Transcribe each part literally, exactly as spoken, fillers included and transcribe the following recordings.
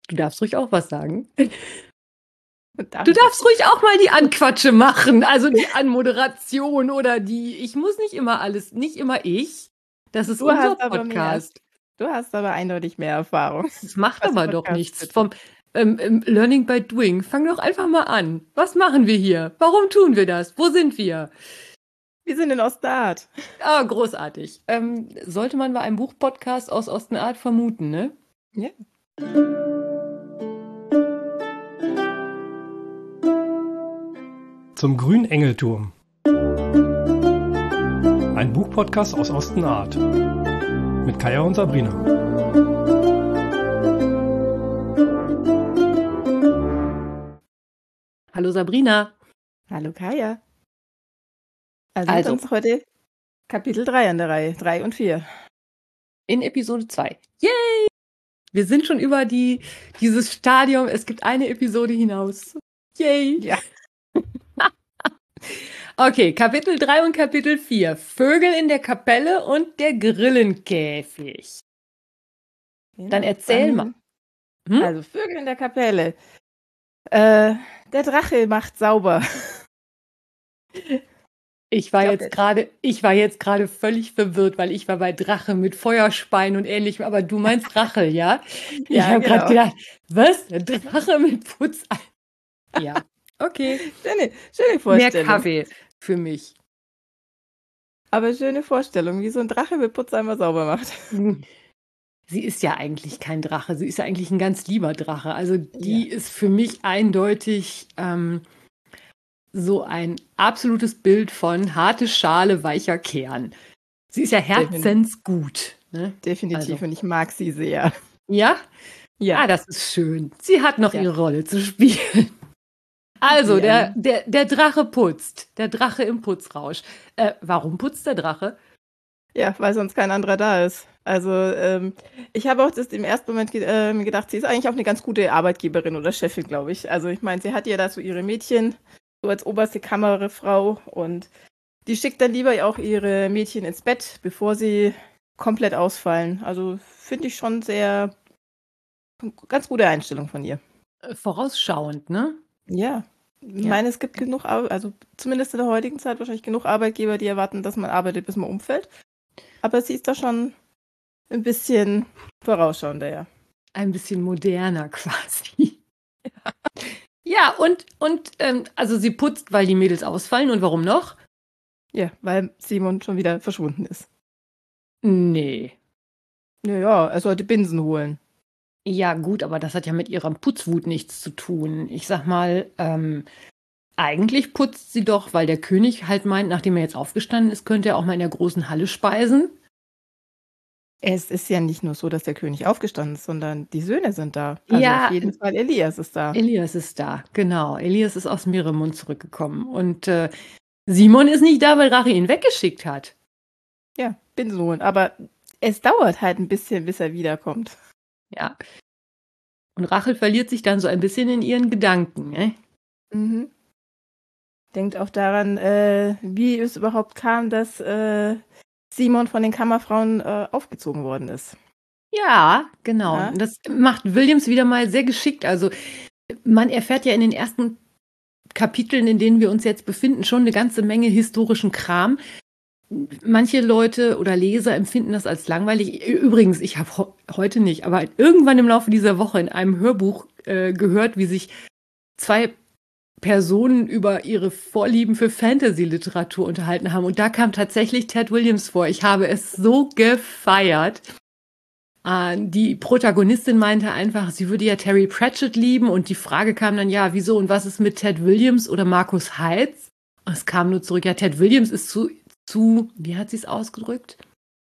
Du darfst ruhig auch was sagen. Darf Du ich darfst ruhig auch mal die Anquatsche machen, also die Anmoderation oder die, ich muss nicht immer alles, nicht immer ich. Das ist Du unser hast aber mehr. Podcast. Du hast aber eindeutig mehr Erfahrung. Das macht Was aber doch Podcasts nichts. betrifft. Vom ähm, ähm, Learning by Doing. Fang doch einfach mal an. Was machen wir hier? Warum tun wir das? Wo sind wir? Wir sind in Ostart. Ah, großartig. Ähm, sollte man bei einem Buchpodcast aus Ostenart vermuten, ne? Ja. Zum grünen Engelturm. Ein Buchpodcast aus Ostenart. Mit Kaya und Sabrina. Hallo Sabrina. Hallo Kaya. Also, Also. dann ist heute Kapitel drei an der Reihe. drei und vier. In Episode zwei. Yay! Wir sind schon über die, dieses Stadium. Es gibt eine Episode hinaus. Yay! Ja. Okay, Kapitel drei und Kapitel vier. Vögel in der Kapelle und der Grillenkäfig. Genau. Dann erzähl mal. Hm? Also, Vögel in der Kapelle. Äh, der Drache macht sauber. Ich war Ich glaub, jetzt der- gerade, ich war jetzt gerade völlig verwirrt, weil ich war bei Drache mit Feuerspein und ähnlichem, aber du meinst Drache, ja? Ich Ja, habe gerade genau. gedacht, was? Der Drache mit Putz. Ja, okay. Schöne, schöne Mehr Vorstellung. Kaffee für mich. Aber schöne Vorstellung, wie so ein Drache mit Putzeimer sauber macht. Sie ist ja eigentlich kein Drache, sie ist ja eigentlich ein ganz lieber Drache. Also die Ja. ist für mich eindeutig ähm, so ein absolutes Bild von harte Schale, weicher Kern. Sie ist ja herzensgut. Ne? Definitiv, Also. und ich mag sie sehr. Ja? Ja. Ah, das ist schön. Sie hat noch Ja. ihre Rolle zu spielen. Also, Ja. der, der, der Drache putzt. Der Drache im Putzrausch. Äh, warum putzt der Drache? Ja, weil sonst kein anderer da ist. Also, ähm, ich habe auch das im ersten Moment ge äh, mir gedacht, sie ist eigentlich auch eine ganz gute Arbeitgeberin oder Chefin, glaube ich. Also, ich meine, sie hat ja da so ihre Mädchen, so als oberste Kammerfrau, und die schickt dann lieber auch ihre Mädchen ins Bett, bevor sie komplett ausfallen. Also, finde ich schon sehr ganz gute Einstellung von ihr. Äh, Vorausschauend, ne? Ja. Ich Ja. meine, es gibt genug, Ar- also zumindest in der heutigen Zeit wahrscheinlich genug Arbeitgeber, die erwarten, dass man arbeitet, bis man umfällt. Aber sie ist da schon ein bisschen vorausschauender, ja. Ein bisschen moderner quasi. Ja, ja und, und ähm, also sie putzt, weil die Mädels ausfallen. Und warum noch? Ja, weil Simon schon wieder verschwunden ist. Nee. Naja, er sollte Binsen holen. Ja, gut, aber das hat ja mit ihrer Putzwut nichts zu tun. Ich sag mal, ähm, eigentlich putzt sie doch, weil der König halt meint, nachdem er jetzt aufgestanden ist, könnte er auch mal in der großen Halle speisen. Es ist ja nicht nur so, dass der König aufgestanden ist, sondern die Söhne sind da. Also Ja, auf jeden Fall Elias ist da. Elias ist da, genau. Elias ist aus Miremund zurückgekommen. Und äh, Simon ist nicht da, weil Rache ihn weggeschickt hat. Ja, Binsen holen. Aber es dauert halt ein bisschen, bis er wiederkommt. Ja. Und Rachel verliert sich dann so ein bisschen in ihren Gedanken, ne? Mhm. Denkt auch daran, äh, wie es überhaupt kam, dass äh, Simon von den Kammerfrauen äh, aufgezogen worden ist. Ja, genau. Ja. Und das macht Williams wieder mal sehr geschickt. Also man erfährt ja in den ersten Kapiteln, in denen wir uns jetzt befinden, schon eine ganze Menge historischen Kram. Manche Leute oder Leser empfinden das als langweilig. Übrigens, ich habe ho- heute nicht, aber irgendwann im Laufe dieser Woche in einem Hörbuch äh, gehört, wie sich zwei Personen über ihre Vorlieben für Fantasy-Literatur unterhalten haben. Und da kam tatsächlich Ted Williams vor. Ich habe es so gefeiert. Äh, die Protagonistin meinte einfach, sie würde ja Terry Pratchett lieben. Und die Frage kam dann, ja, wieso und was ist mit Ted Williams oder Markus Heitz? Und es kam nur zurück, ja, Ted Williams ist zu, zu wie hat sie es ausgedrückt?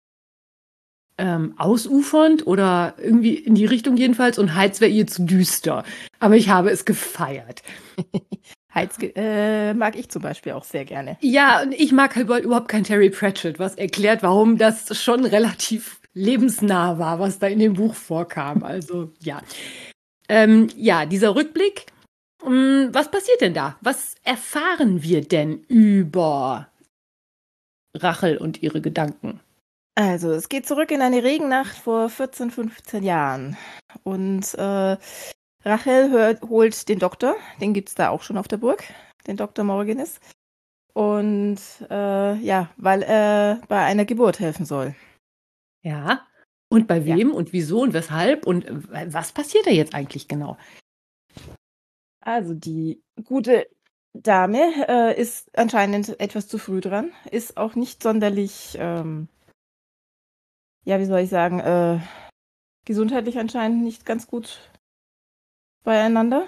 Ähm, ausufernd oder irgendwie in die Richtung jedenfalls. Und Heitz wäre ihr zu düster. Aber ich habe es gefeiert. Heiz äh, mag ich zum Beispiel auch sehr gerne. Ja, und ich mag halt überhaupt kein Terry Pratchett, was erklärt, warum das schon relativ lebensnah war, was da in dem Buch vorkam. Also, ja. Ähm, ja, dieser Rückblick. Ähm, was passiert denn da? Was erfahren wir denn über Rachel und ihre Gedanken? Also, es geht zurück in eine Regennacht vor vierzehn, fünfzehn Jahren. Und äh, Rachel hört, holt den Doktor, den gibt es da auch schon auf der Burg, den Doktor Morganis. Und äh, ja, weil er bei einer Geburt helfen soll. Ja. Und bei Ja. wem und wieso und weshalb und äh, was passiert da jetzt eigentlich genau? Also die gute Dame äh, ist anscheinend etwas zu früh dran, ist auch nicht sonderlich, ähm, ja, wie soll ich sagen, äh, gesundheitlich anscheinend nicht ganz gut beieinander.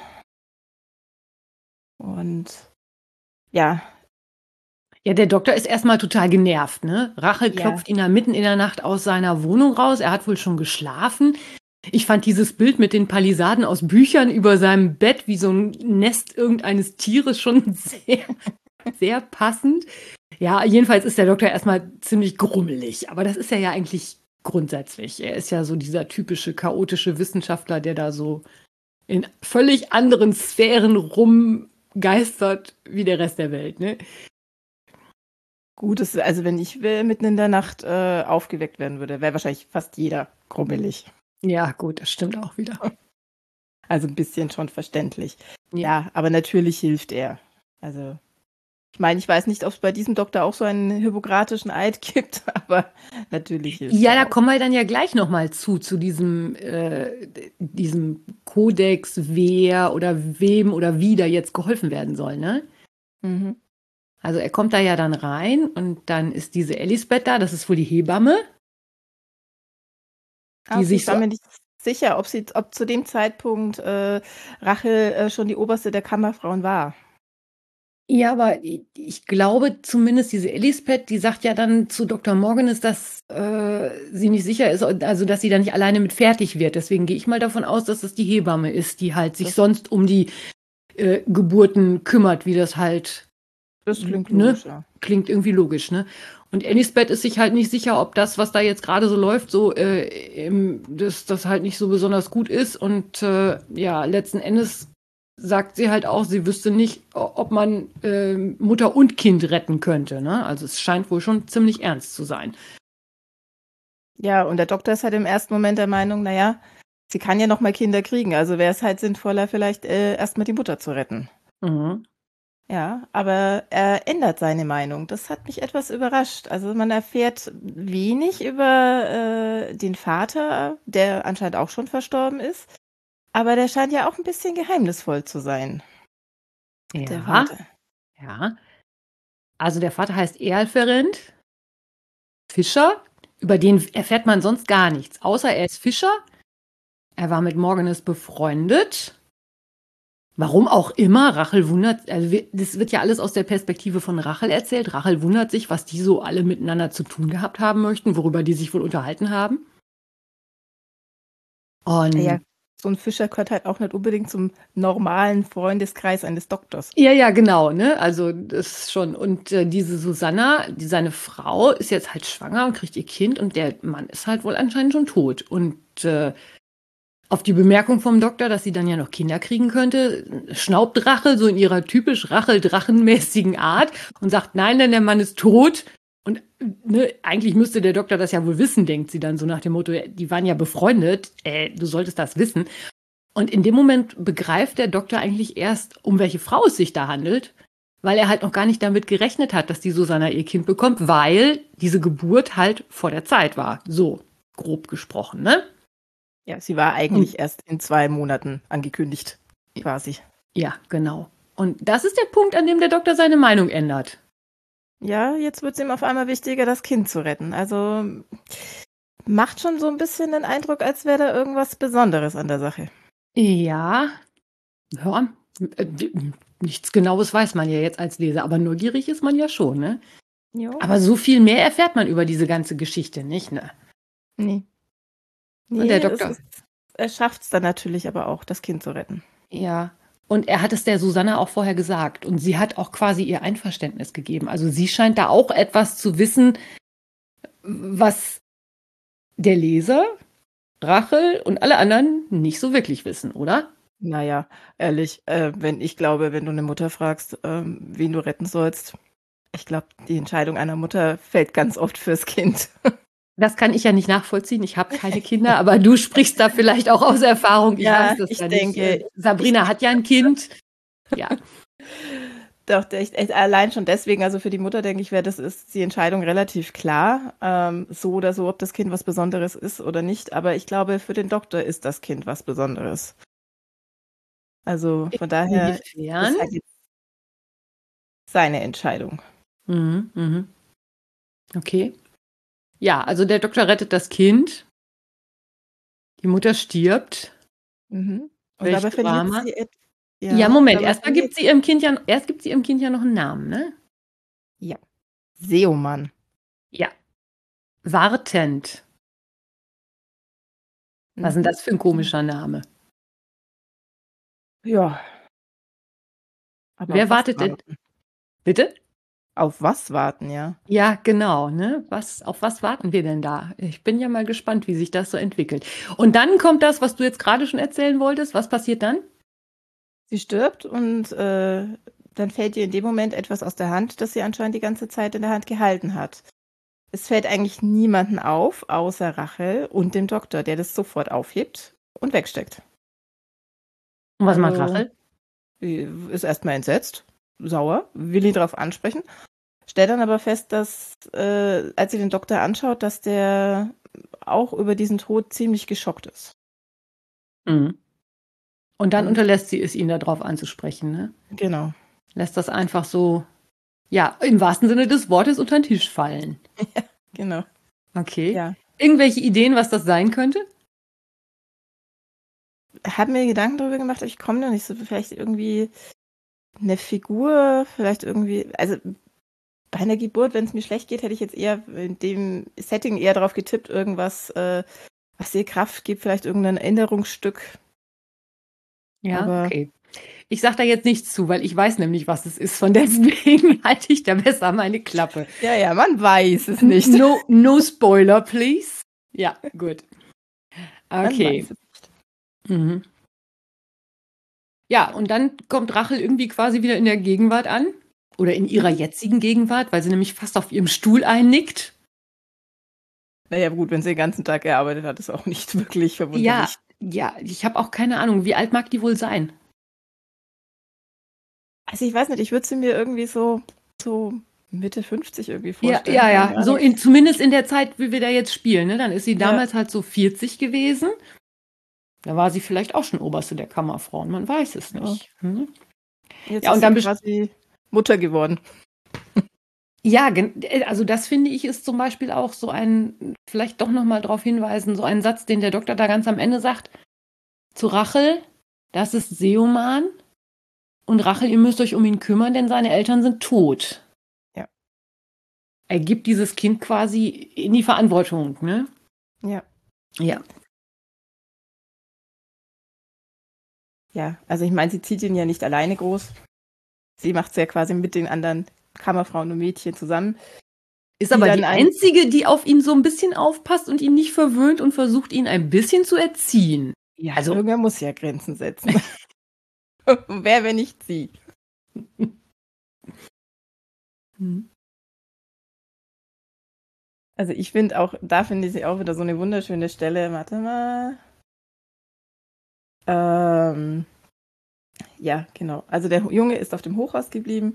Und ja, Ja, der Doktor ist erstmal total genervt, ne? Rachel Ja. klopft ihn da mitten in der Nacht aus seiner Wohnung raus. Er hat wohl schon geschlafen. Ich fand dieses Bild mit den Palisaden aus Büchern über seinem Bett wie so ein Nest irgendeines Tieres schon sehr, sehr passend. Ja, jedenfalls ist der Doktor erstmal ziemlich grummelig. Aber das ist er ja eigentlich grundsätzlich. Er ist ja so dieser typische chaotische Wissenschaftler, der da so in völlig anderen Sphären rumgeistert wie der Rest der Welt, ne? gut, es- also wenn ich äh, mitten in der Nacht äh, aufgeweckt werden würde, wäre wahrscheinlich fast jeder grummelig. Ja, gut, das stimmt auch wieder. Also ein bisschen schon verständlich. Ja. Ja, aber natürlich hilft er. Also, ich meine, ich weiß nicht, ob es bei diesem Doktor auch so einen hippokratischen Eid gibt, aber natürlich hilft Ja, er da auch. kommen wir dann ja gleich nochmal zu, zu diesem, äh, diesem Kodex, wer oder wem oder wie da jetzt geholfen werden soll, ne? Mhm. Also er kommt da ja dann rein und dann ist diese Elisabeth da, das ist wohl die Hebamme, die Okay, sich ich war so, mir nicht sicher, ob sie, ob zu dem Zeitpunkt äh, Rachel äh, schon die oberste der Kammerfrauen war. ja, aber ich, ich glaube zumindest diese Elisabeth, die sagt ja dann zu Doktor Morganis, dass äh, sie nicht sicher ist, also dass sie da nicht alleine mit fertig wird. Deswegen gehe ich mal davon aus, dass es die Hebamme ist, die halt sich Das- sonst um die äh, Geburten kümmert, wie das halt Das klingt ne? logisch, ja. Klingt irgendwie logisch, ne? Und Elisabeth ist sich halt nicht sicher, ob das, was da jetzt gerade so läuft, so äh, im, das, das halt nicht so besonders gut ist. Und äh, ja, letzten Endes sagt sie halt auch, sie wüsste nicht, o- ob man äh, Mutter und Kind retten könnte, ne? Also es scheint wohl schon ziemlich ernst zu sein. Ja, und der Doktor ist halt im ersten Moment der Meinung, naja, sie kann ja noch mal Kinder kriegen, also wäre es halt sinnvoller, vielleicht äh, erstmal die Mutter zu retten. Mhm. Ja, aber er ändert seine Meinung. Das hat mich etwas überrascht. Also man erfährt wenig über äh, den Vater, der anscheinend auch schon verstorben ist. Aber der scheint ja auch ein bisschen geheimnisvoll zu sein, der Ja, Vater. ja. Also der Vater heißt Erlferend Fischer. Über den erfährt man sonst gar nichts, außer er ist Fischer. Er war mit Morganis befreundet. Warum auch immer, Rachel wundert, also wir- das wird ja alles aus der Perspektive von Rachel erzählt. Rachel wundert sich, was die so alle miteinander zu tun gehabt haben möchten, worüber die sich wohl unterhalten haben. Und Ja, so ein Fischer gehört halt auch nicht unbedingt zum normalen Freundeskreis eines Doktors. ja, ja, genau, ne? Also das schon. Und äh, diese Susanna, die, seine Frau, ist jetzt halt schwanger und kriegt ihr Kind und der Mann ist halt wohl anscheinend schon tot. Und äh, auf die Bemerkung vom Doktor, dass sie dann ja noch Kinder kriegen könnte, schnaubt Rachel so in ihrer typisch Rachel-Drachenmäßigen Art und sagt, nein, denn der Mann ist tot. Und ne, eigentlich müsste der Doktor das ja wohl wissen, denkt sie dann so nach dem Motto, die waren ja befreundet, äh, du solltest das wissen. Und in dem Moment begreift der Doktor eigentlich erst, um welche Frau es sich da handelt, weil er halt noch gar nicht damit gerechnet hat, dass die Susanna ihr Kind bekommt, weil diese Geburt halt vor der Zeit war. So, grob gesprochen, ne? Ja, sie war eigentlich erst in zwei Monaten angekündigt, quasi. Ja, genau. Und das ist der Punkt, an dem der Doktor seine Meinung ändert. Ja, jetzt wird es ihm auf einmal wichtiger, das Kind zu retten. Also macht schon so ein bisschen den Eindruck, als wäre da irgendwas Besonderes an der Sache. Ja, ja, äh, nichts Genaues weiß man ja jetzt als Leser, aber neugierig ist man ja schon, ne? Jo. Aber so viel mehr erfährt man über diese ganze Geschichte nicht, ne? Nee. Und Nee, der es Doktor- ist, er schafft es dann natürlich aber auch, das Kind zu retten. Ja. Und er hat es der Susanna auch vorher gesagt. Und sie hat auch quasi ihr Einverständnis gegeben. Also sie scheint da auch etwas zu wissen, was der Leser, Rachel und alle anderen nicht so wirklich wissen, oder? Naja, ehrlich, äh, wenn ich glaube, wenn du eine Mutter fragst, ähm, wen du retten sollst, ich glaube, die Entscheidung einer Mutter fällt ganz oft fürs Kind. Das kann ich ja nicht nachvollziehen. Ich habe keine Kinder, aber du sprichst da vielleicht auch aus Erfahrung. Ich Ja, weiß das ich ja denke, nicht. Sabrina ich hat ja ein Kind. Ja. Doch, echt, echt, allein schon deswegen, also für die Mutter, denke ich, wäre das ist die Entscheidung relativ klar, ähm, so oder so, ob das Kind was Besonderes ist oder nicht. Aber ich glaube, für den Doktor ist das Kind was Besonderes. Also von daher ist Inwiefern? das halt jetzt seine Entscheidung. Mhm, mhm. Okay. Ja, also der Doktor rettet das Kind. Die Mutter stirbt. Mhm. Und Welch dabei verliert Drama. sie et Ja, ja, Moment, dabei erst mal verliert gibt sie ihrem Kind ja erst gibt sie ihrem Kind ja noch einen Namen, ne? ja, Seomann. Ja. Wartend. Was ist denn Mhm. das für ein komischer Name? Ja. Aber Wer auf was wartet denn? warten? Bitte? Auf was warten, ja. Ja, genau, ne? Was auf was warten wir denn da? Ich bin ja mal gespannt, wie sich das so entwickelt. Und dann kommt das, was du jetzt gerade schon erzählen wolltest. Was passiert dann? Sie stirbt und, äh, dann fällt ihr in dem Moment etwas aus der Hand, das sie anscheinend die ganze Zeit in der Hand gehalten hat. Es fällt eigentlich niemanden auf, außer Rachel und dem Doktor, der das sofort aufhebt und wegsteckt. Und was macht Also, Rachel? sie ist erst mal entsetzt, sauer, will ihn drauf ansprechen, stellt dann aber fest, dass, äh, als sie den Doktor anschaut, dass der auch über diesen Tod ziemlich geschockt ist. Mhm. Und dann Und unterlässt sie es, ihn da drauf anzusprechen, ne? genau. Lässt das einfach so, ja, im wahrsten Sinne des Wortes unter den Tisch fallen. Genau. Okay. Ja. Irgendwelche Ideen, was das sein könnte? Habe mir Gedanken darüber gemacht, aber ich komme da nicht so vielleicht irgendwie eine Figur, vielleicht irgendwie also, bei einer Geburt, wenn es mir schlecht geht, hätte ich jetzt eher in dem Setting eher darauf getippt, irgendwas, äh, was ihr Kraft gibt, vielleicht irgendein Erinnerungsstück. Ja, Aber okay. Ich sage da jetzt nichts zu, weil ich weiß nämlich, was es ist. Von deswegen halte ich da besser meine Klappe. ja, ja, man weiß es nicht. No, no spoiler, please. Ja, gut. Man Okay. weiß es nicht. Mhm. Ja, und dann kommt Rachel irgendwie quasi wieder in der Gegenwart an. Oder in ihrer Mhm. jetzigen Gegenwart, weil sie nämlich fast auf ihrem Stuhl einnickt. Na ja, gut, wenn sie den ganzen Tag gearbeitet hat, ist auch nicht wirklich Ja, verwunderlich. ja, ich habe auch keine Ahnung, wie alt mag die wohl sein? Also, ich weiß nicht, ich würde sie mir irgendwie so so Mitte fünfzig irgendwie Ja, vorstellen, ja, keine ja. So Ahnung. in, zumindest in der Zeit, wie wir da jetzt spielen. Ne? Dann ist sie Ja. damals halt so vierzig gewesen. Da war sie vielleicht auch schon Oberste der Kammerfrauen. Man weiß es Ja. nicht. Hm? Jetzt Ja, ist und sie dann best- quasi Mutter geworden. Ja, gen- äh, also das finde ich ist zum Beispiel auch so ein, vielleicht doch nochmal darauf hinweisen, so ein Satz, den der Doktor da ganz am Ende sagt, zu Rachel, das ist Seoman und Rachel, ihr müsst euch um ihn kümmern, denn seine Eltern sind tot. Ja. Er gibt dieses Kind quasi in die Verantwortung, ne? Ja. Ja. Ja, also ich meine, sie zieht ihn ja nicht alleine groß. Sie macht es ja quasi mit den anderen Kammerfrauen und Mädchen zusammen. Ist Die aber dann die ein- einzige, die auf ihn so ein bisschen aufpasst und ihn nicht verwöhnt und versucht, ihn ein bisschen zu erziehen. Ja, Also- also irgendwer muss ja Grenzen setzen. Wer, wenn nicht sie? Hm. Also ich finde auch, da finde ich sie auch wieder so eine wunderschöne Stelle. Warte mal. Ähm, ja, genau. Also der Junge ist auf dem Hochhaus geblieben.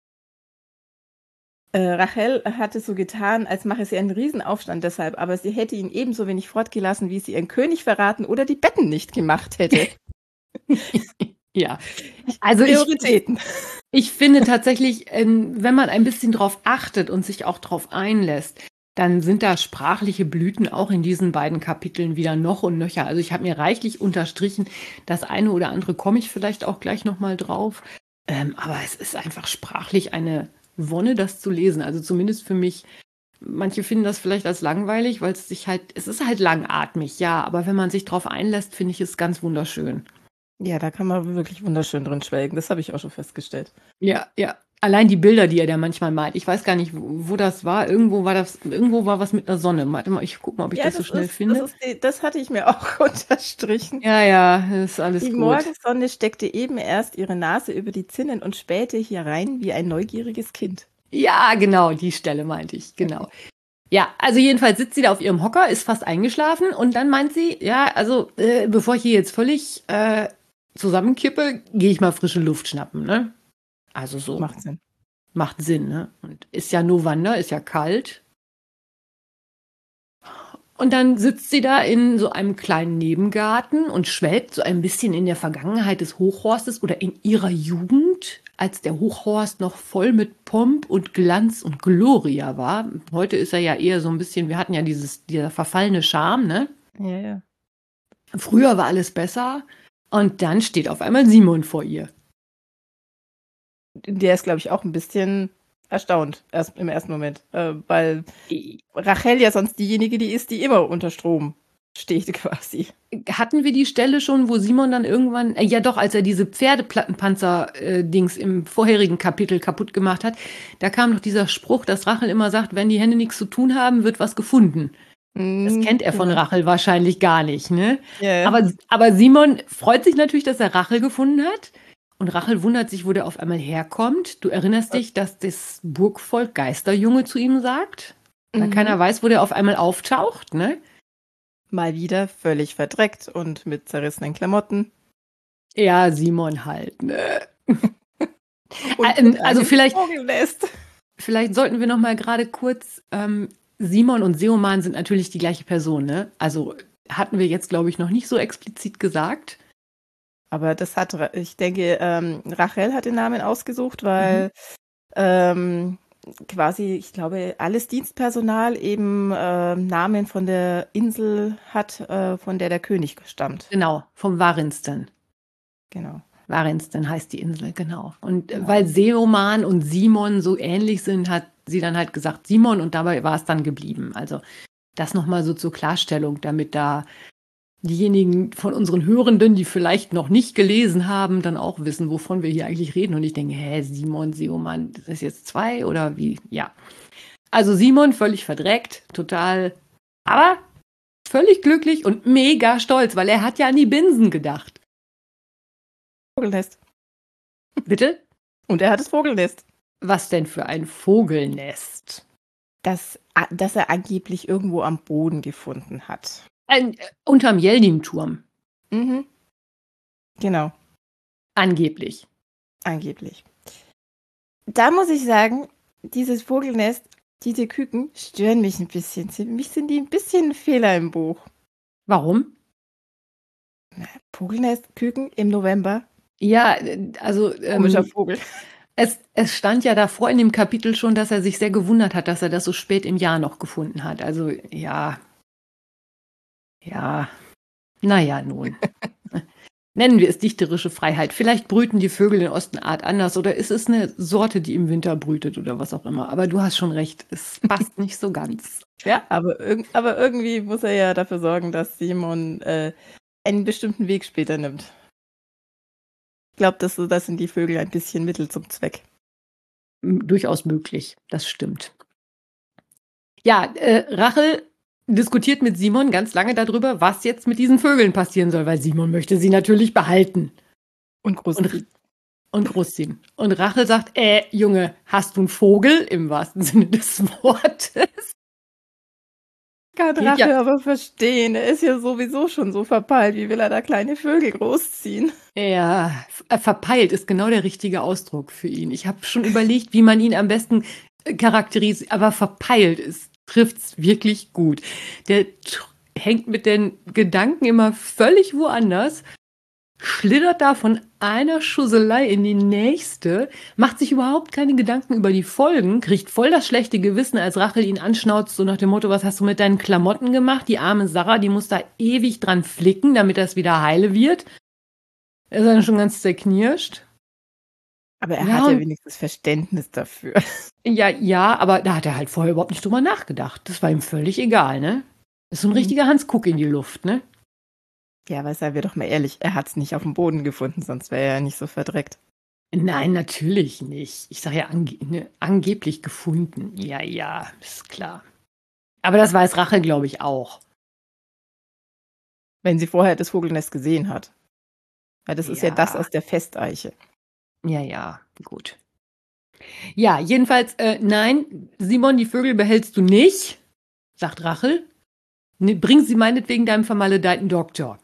Äh, Rachel hatte so getan, als mache sie einen Riesenaufstand deshalb, aber sie hätte ihn ebenso wenig fortgelassen, wie sie ihren König verraten oder die Betten nicht gemacht hätte. Ja, also ich, Prioritäten. ich finde tatsächlich, ähm, wenn man ein bisschen drauf achtet und sich auch drauf einlässt, dann sind da sprachliche Blüten auch in diesen beiden Kapiteln wieder noch und nöcher. Also ich habe mir reichlich unterstrichen, das eine oder andere komme ich vielleicht auch gleich nochmal drauf. Ähm, aber es ist einfach sprachlich eine Wonne, das zu lesen. Also zumindest für mich. Manche finden das vielleicht als langweilig, weil es sich halt, es ist halt langatmig, ja. Aber wenn man sich drauf einlässt, finde ich es ganz wunderschön. Ja, da kann man wirklich wunderschön drin schwelgen. Das habe ich auch schon festgestellt. Ja, ja. Allein die Bilder, die er da manchmal malt. Ich weiß gar nicht, wo, wo das war. Irgendwo war das, irgendwo war was mit einer Sonne. Warte mal, ich guck mal, ob ich Ja, das so schnell ist, finde. Das, ist die, das hatte ich mir auch unterstrichen. Ja, ja, ist alles Die gut. Morgensonne steckte eben erst ihre Nase über die Zinnen und spähte hier rein wie ein neugieriges Kind. Ja, genau, die Stelle meinte ich, genau. Ja, also jedenfalls sitzt sie da auf ihrem Hocker, ist fast eingeschlafen und dann meint sie, ja, also äh, bevor ich hier jetzt völlig äh, zusammenkippe, gehe ich mal frische Luft schnappen, ne? Also so. Macht Sinn. Macht Sinn, ne? Und ist ja November, ist ja kalt. Und dann sitzt sie da in so einem kleinen Nebengarten und schwelgt so ein bisschen in der Vergangenheit des Hochhorstes oder in ihrer Jugend, als der Hochhorst noch voll mit Pomp und Glanz und Gloria war. Heute ist er ja eher so ein bisschen, wir hatten ja dieses, dieser verfallene Charme, ne? Ja, ja. Früher war alles besser und dann steht auf einmal Simon vor ihr. Der ist, glaube ich, auch ein bisschen erstaunt erst im ersten Moment, äh, weil Rachel ja sonst diejenige, die ist, die immer unter Strom steht quasi. Hatten wir die Stelle schon, wo Simon dann irgendwann, äh, ja doch, als er diese Pferdeplattenpanzer-Dings im vorherigen Kapitel kaputt gemacht hat, da kam doch dieser Spruch, dass Rachel immer sagt, wenn die Hände nichts zu tun haben, wird was gefunden. Das kennt er von Rachel wahrscheinlich gar nicht, ne? Yeah. Aber, aber Simon freut sich natürlich, dass er Rachel gefunden hat. Und Rachel wundert sich, wo der auf einmal herkommt. Du erinnerst dich, dass das Burgvolk Geisterjunge zu ihm sagt? Da Mhm. keiner weiß, wo der auf einmal auftaucht, ne? Mal wieder völlig verdreckt und mit zerrissenen Klamotten. Ja, Simon halt, ne? Und Ähm, mit also einem vielleicht- Vogelnest. Vielleicht sollten wir noch mal gerade kurz, ähm, Simon und Seoman sind natürlich die gleiche Person, ne? Also hatten wir jetzt, glaube ich, noch nicht so explizit gesagt. Aber das hat, Ra- ich denke, ähm, Rachel hat den Namen ausgesucht, weil ähm, quasi, ich glaube, alles Dienstpersonal eben ähm, Namen von der Insel hat, äh, von der der König stammt. Genau, vom Warrinsten. Genau. Warrinsten heißt die Insel, genau. Und äh, Genau. weil Seoman und Simon so ähnlich sind, hat sie dann halt gesagt Simon und dabei war es dann geblieben. Also das nochmal so zur Klarstellung, damit da diejenigen von unseren Hörenden, die vielleicht noch nicht gelesen haben, dann auch wissen, wovon wir hier eigentlich reden. Und ich denke, hä, Simon, Seoman, das ist jetzt zwei oder wie? Ja. Also Simon völlig verdreckt, total, aber völlig glücklich und mega stolz, weil er hat ja an die Binsen gedacht. Vogelnest. Bitte? Und er hat das Vogelnest. Was denn für ein Vogelnest? Das, das er angeblich irgendwo am Boden gefunden hat. Ein, äh, unterm Yeldin-Turm, Mhm. Genau, angeblich. angeblich. Da muss ich sagen, dieses Vogelnest, diese Küken stören mich ein bisschen. Für mich sind die ein bisschen ein Fehler im Buch. Warum? Vogelnest, Küken im November. Ja, äh, also Komischer ähm, Vogel. es, es stand ja davor in dem Kapitel schon, dass er sich sehr gewundert hat, dass er das so spät im Jahr noch gefunden hat. Also ja, ja, naja, nun. Nennen wir es dichterische Freiheit. Vielleicht brüten die Vögel in Ostenart anders oder ist es eine Sorte, die im Winter brütet oder was auch immer. Aber du hast schon recht, es passt nicht so ganz. Ja, Aber, irg aber irgendwie muss er ja dafür sorgen, dass Simon äh, einen bestimmten Weg später nimmt. Ich glaube, das, das sind die Vögel ein bisschen Mittel zum Zweck. m- durchaus möglich. Das stimmt. Ja, äh, Rachel diskutiert mit Simon ganz lange darüber, was jetzt mit diesen Vögeln passieren soll, weil Simon möchte sie natürlich behalten Und groß. und, und großziehen. Und Rachel sagt, äh, Junge, hast du einen Vogel im wahrsten Sinne des Wortes? kann geht Rache ja- aber verstehen. Er ist ja sowieso schon so verpeilt. Wie will er da kleine Vögel großziehen? Ja, f- äh, verpeilt ist genau der richtige Ausdruck für ihn. Ich habe schon überlegt, wie man ihn am besten äh, charakterisiert, aber verpeilt ist, trifft's wirklich gut. Der tr- hängt mit den Gedanken immer völlig woanders, schlittert da von einer Schusselei in die nächste, macht sich überhaupt keine Gedanken über die Folgen, kriegt voll das schlechte Gewissen, als Rachel ihn anschnauzt, so nach dem Motto, was hast du mit deinen Klamotten gemacht? Die arme Sarah, die muss da ewig dran flicken, damit das wieder heile wird. Er ist dann schon ganz zerknirscht. Aber er Ja, hat ja und- wenigstens Verständnis dafür. Ja, ja, aber da hat er halt vorher überhaupt nicht drüber nachgedacht. Das war ihm völlig egal, ne? Ist so ein Mhm. richtiger Hans Kuck in die Luft, ne? Ja, aber seien wir doch mal ehrlich, er hat es nicht auf dem Boden gefunden, sonst wäre er ja nicht so verdreckt. Nein, natürlich nicht. Ich sage ja ange ne, angeblich gefunden. Ja, ja, ist klar. Aber das weiß Rachel, glaube ich, auch. Wenn sie vorher das Vogelnest gesehen hat. Ja, das ist ja Ja. das aus der Festeiche. Ja, ja, gut. Ja, jedenfalls, äh, nein, Simon, die Vögel behältst du nicht. sagt Rachel. Ne, bring sie meinetwegen deinem vermaledeiten Doktor.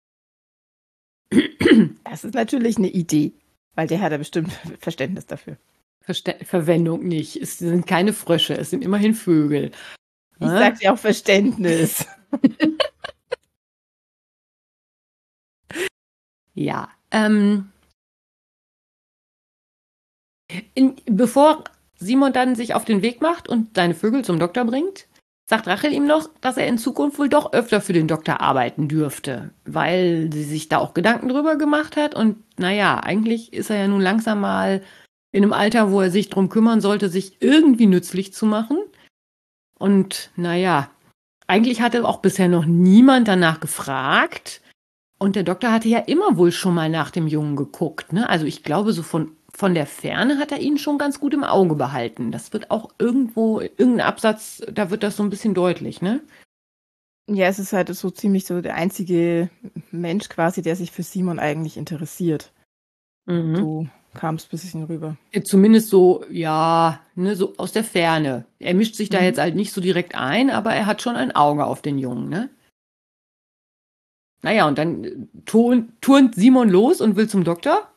Das ist natürlich eine Idee, weil der hat ja bestimmt Verständnis dafür. Verste Verwendung nicht. Es sind keine Frösche, es sind immerhin Vögel. Ich Hä? sag dir auch Verständnis. Ja, ähm, in, bevor Simon dann sich auf den Weg macht und seine Vögel zum Doktor bringt, sagt Rachel ihm noch, dass er in Zukunft wohl doch öfter für den Doktor arbeiten dürfte, weil sie sich da auch Gedanken drüber gemacht hat und naja, eigentlich ist er ja nun langsam mal in einem Alter, wo er sich drum kümmern sollte, sich irgendwie nützlich zu machen. Und naja, eigentlich hatte auch bisher noch niemand danach gefragt. Und der Doktor hatte ja immer wohl schon mal nach dem Jungen geguckt, ne? Also ich glaube, so von, von der Ferne hat er ihn schon ganz gut im Auge behalten. Das wird auch irgendwo, irgendein Absatz, da wird das so ein bisschen deutlich, ne? Ja, es ist halt so ziemlich so der einzige Mensch quasi, der sich für Simon eigentlich interessiert. Mhm. So kam es ein bisschen rüber. Zumindest so, ja, ne, so aus der Ferne. Er mischt sich da Mhm. jetzt halt nicht so direkt ein, aber er hat schon ein Auge auf den Jungen, ne? Naja, und dann äh, turnt, turnt Simon los und will zum Doktor.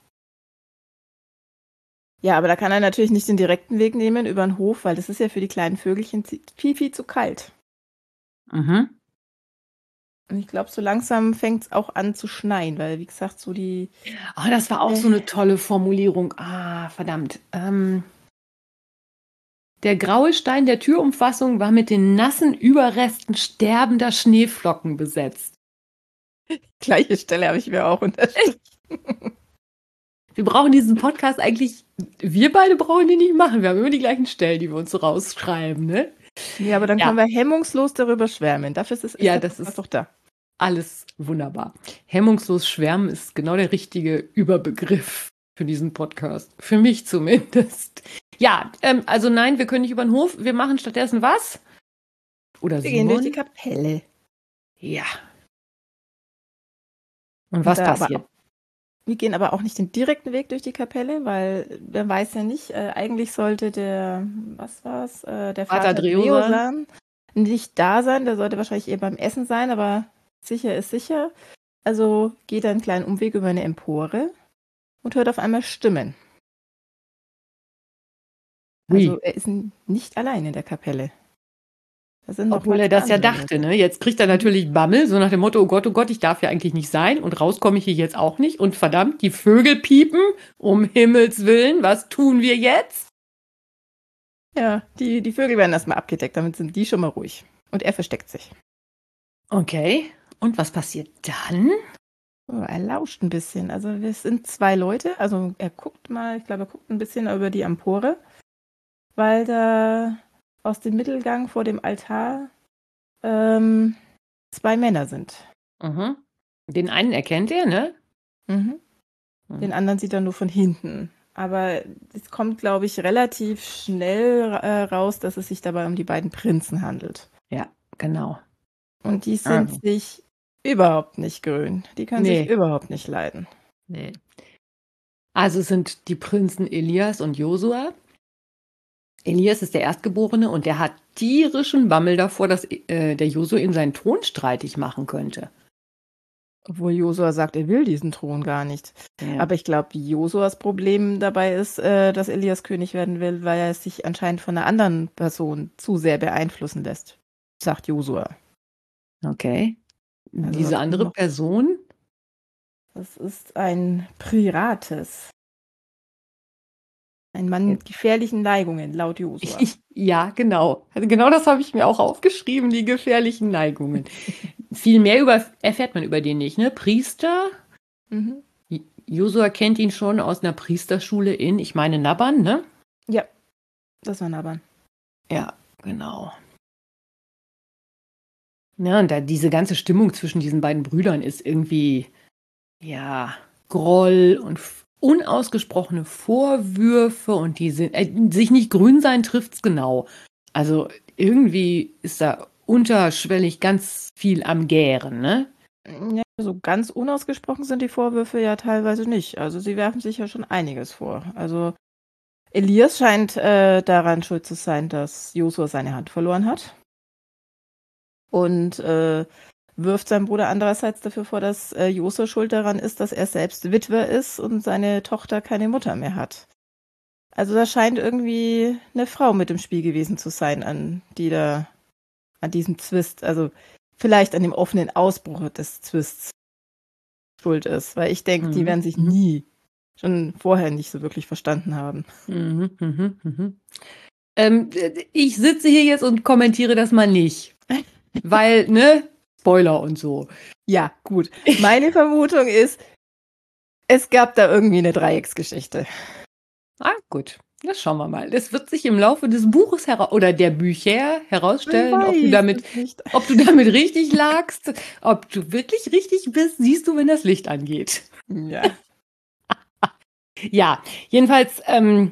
Ja, aber da kann er natürlich nicht den direkten Weg nehmen über den Hof, weil das ist ja für die kleinen Vögelchen zi- viel, viel zu kalt. Mhm. Und ich glaube, so langsam fängt es auch an zu schneien, weil, wie gesagt, so die. Ah, das war auch so eine tolle Formulierung. Ah, verdammt. Ähm, der graue Stein der Türumfassung war mit den nassen Überresten sterbender Schneeflocken besetzt. Gleiche Stelle habe ich mir auch unterstrichen. Wir brauchen diesen Podcast eigentlich, wir beide brauchen den nicht machen. Wir haben immer die gleichen Stellen, die wir uns so rausschreiben, ne? Ja, aber dann Ja. können wir hemmungslos darüber schwärmen. Dafür ist es ist Ja, der das Podcast ist- doch da. Alles wunderbar. Hemmungslos schwärmen ist genau der richtige Überbegriff für diesen Podcast. Für mich zumindest. Ja, ähm, also nein, wir können nicht über den Hof. Wir machen stattdessen was? Oder Wir gehen durch Simon? die Kapelle. Ja. Und was da aber passiert? Wir gehen aber auch nicht den direkten Weg durch die Kapelle, weil wer weiß ja nicht, äh, eigentlich sollte der, was war's, äh, der Vater Vater Dreosan? Dreosan nicht da sein. Der sollte wahrscheinlich eher beim Essen sein, aber sicher ist sicher. Also geht er einen kleinen Umweg über eine Empore und hört auf einmal Stimmen. Ui. Also er ist n- nicht allein in der Kapelle. Da sind noch Obwohl mal er das ja andere dachte, Leute. ne? Jetzt kriegt er natürlich Bammel, so nach dem Motto, oh Gott, oh Gott, ich darf ja eigentlich nicht sein und raus komme ich hier jetzt auch nicht. Und verdammt, die Vögel piepen, um Himmels Willen, was tun wir jetzt? Ja, die, die Vögel werden erstmal abgedeckt, damit sind die schon mal ruhig. Und er versteckt sich. Okay, und was passiert dann? Oh, er lauscht ein bisschen. Also wir sind zwei Leute. Also er guckt mal, ich glaube, er guckt ein bisschen über die Empore, weil da aus dem Mittelgang vor dem Altar ähm, zwei Männer sind. Mhm. Den einen erkennt er, ne? Mhm. Den anderen sieht er nur von hinten. Aber es kommt, glaube ich, relativ schnell äh, raus, dass es sich dabei um die beiden Prinzen handelt. Ja, genau. Und die sind Ah. sich überhaupt nicht grün. Die können Nee. sich überhaupt nicht leiden. Nee. Also es sind die Prinzen Elias und Josua. Elias ist der Erstgeborene und der hat tierischen Bammel davor, dass äh, der Josua ihm seinen Thron streitig machen könnte. Obwohl Josua sagt, er will diesen Thron gar nicht. Ja. Aber ich glaube, Josuas Problem dabei ist, äh, dass Elias König werden will, weil er sich anscheinend von einer anderen Person zu sehr beeinflussen lässt, sagt Josua. Okay. Also Diese was andere noch- Person? Das ist ein Prirates. Ein Mann mit gefährlichen Neigungen, laut Josua. Ja, genau. Also genau das habe ich mir auch aufgeschrieben, die gefährlichen Neigungen. Viel mehr über, erfährt man über den nicht, ne? Priester. Mhm. J- Josua kennt ihn schon aus einer Priesterschule in, ich meine, Naban, ne? Ja, das war Naban. Ja, genau. Ja, und da diese ganze Stimmung zwischen diesen beiden Brüdern ist irgendwie, ja, Groll und f- unausgesprochene Vorwürfe und die sind, äh, sich nicht grün sein trifft's genau. Also irgendwie ist da unterschwellig ganz viel am Gären, ne? Ja, so ganz unausgesprochen sind die Vorwürfe ja teilweise nicht. Also sie werfen sich ja schon einiges vor. Also Elias scheint äh, daran schuld zu sein, dass Josua seine Hand verloren hat. und äh, wirft seinem Bruder andererseits dafür vor, dass äh, Joso schuld daran ist, dass er selbst Witwer ist und seine Tochter keine Mutter mehr hat. Also da scheint irgendwie eine Frau mit im Spiel gewesen zu sein, an die da, an diesem Zwist, also vielleicht an dem offenen Ausbruch des Zwists schuld ist, weil ich denke, Mhm. die werden sich Mhm. nie, schon vorher nicht so wirklich verstanden haben. Mhm, mhm, mhm. Ähm, äh, ich sitze hier jetzt und kommentiere das mal nicht. Weil, ne, Spoiler und so. Ja, gut. Meine Vermutung ist, es gab da irgendwie eine Dreiecksgeschichte. Ah, gut. Das schauen wir mal. Das wird sich im Laufe des Buches hera- oder der Bücher herausstellen, ob du damit, es nicht. ob du damit richtig lagst, ob du wirklich richtig bist, siehst du, wenn das Licht angeht. Ja. Ja, jedenfalls, ähm,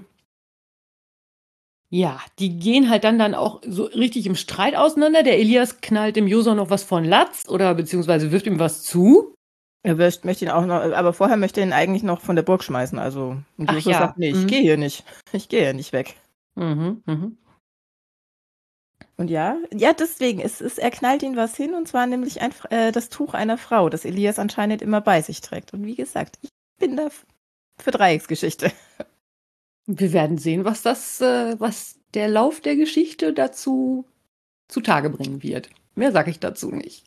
ja, die gehen halt dann, dann auch so richtig im Streit auseinander. Der Elias knallt dem Joso noch was von Latz oder beziehungsweise wirft ihm was zu. Er wirst, möchte ihn auch noch, aber vorher möchte er ihn eigentlich noch von der Burg schmeißen. Also, und Ach Joso ja, sagt, nee, ich mhm. gehe hier nicht. Ich gehe hier nicht weg. Mhm, mhm. Und ja, ja, deswegen, es ist, er knallt ihn was hin, und zwar nämlich ein, äh, das Tuch einer Frau, das Elias anscheinend immer bei sich trägt. Und wie gesagt, ich bin da f- für Dreiecksgeschichte. Wir werden sehen, was das, äh, was der Lauf der Geschichte dazu zutage bringen wird. Mehr sage ich dazu nicht.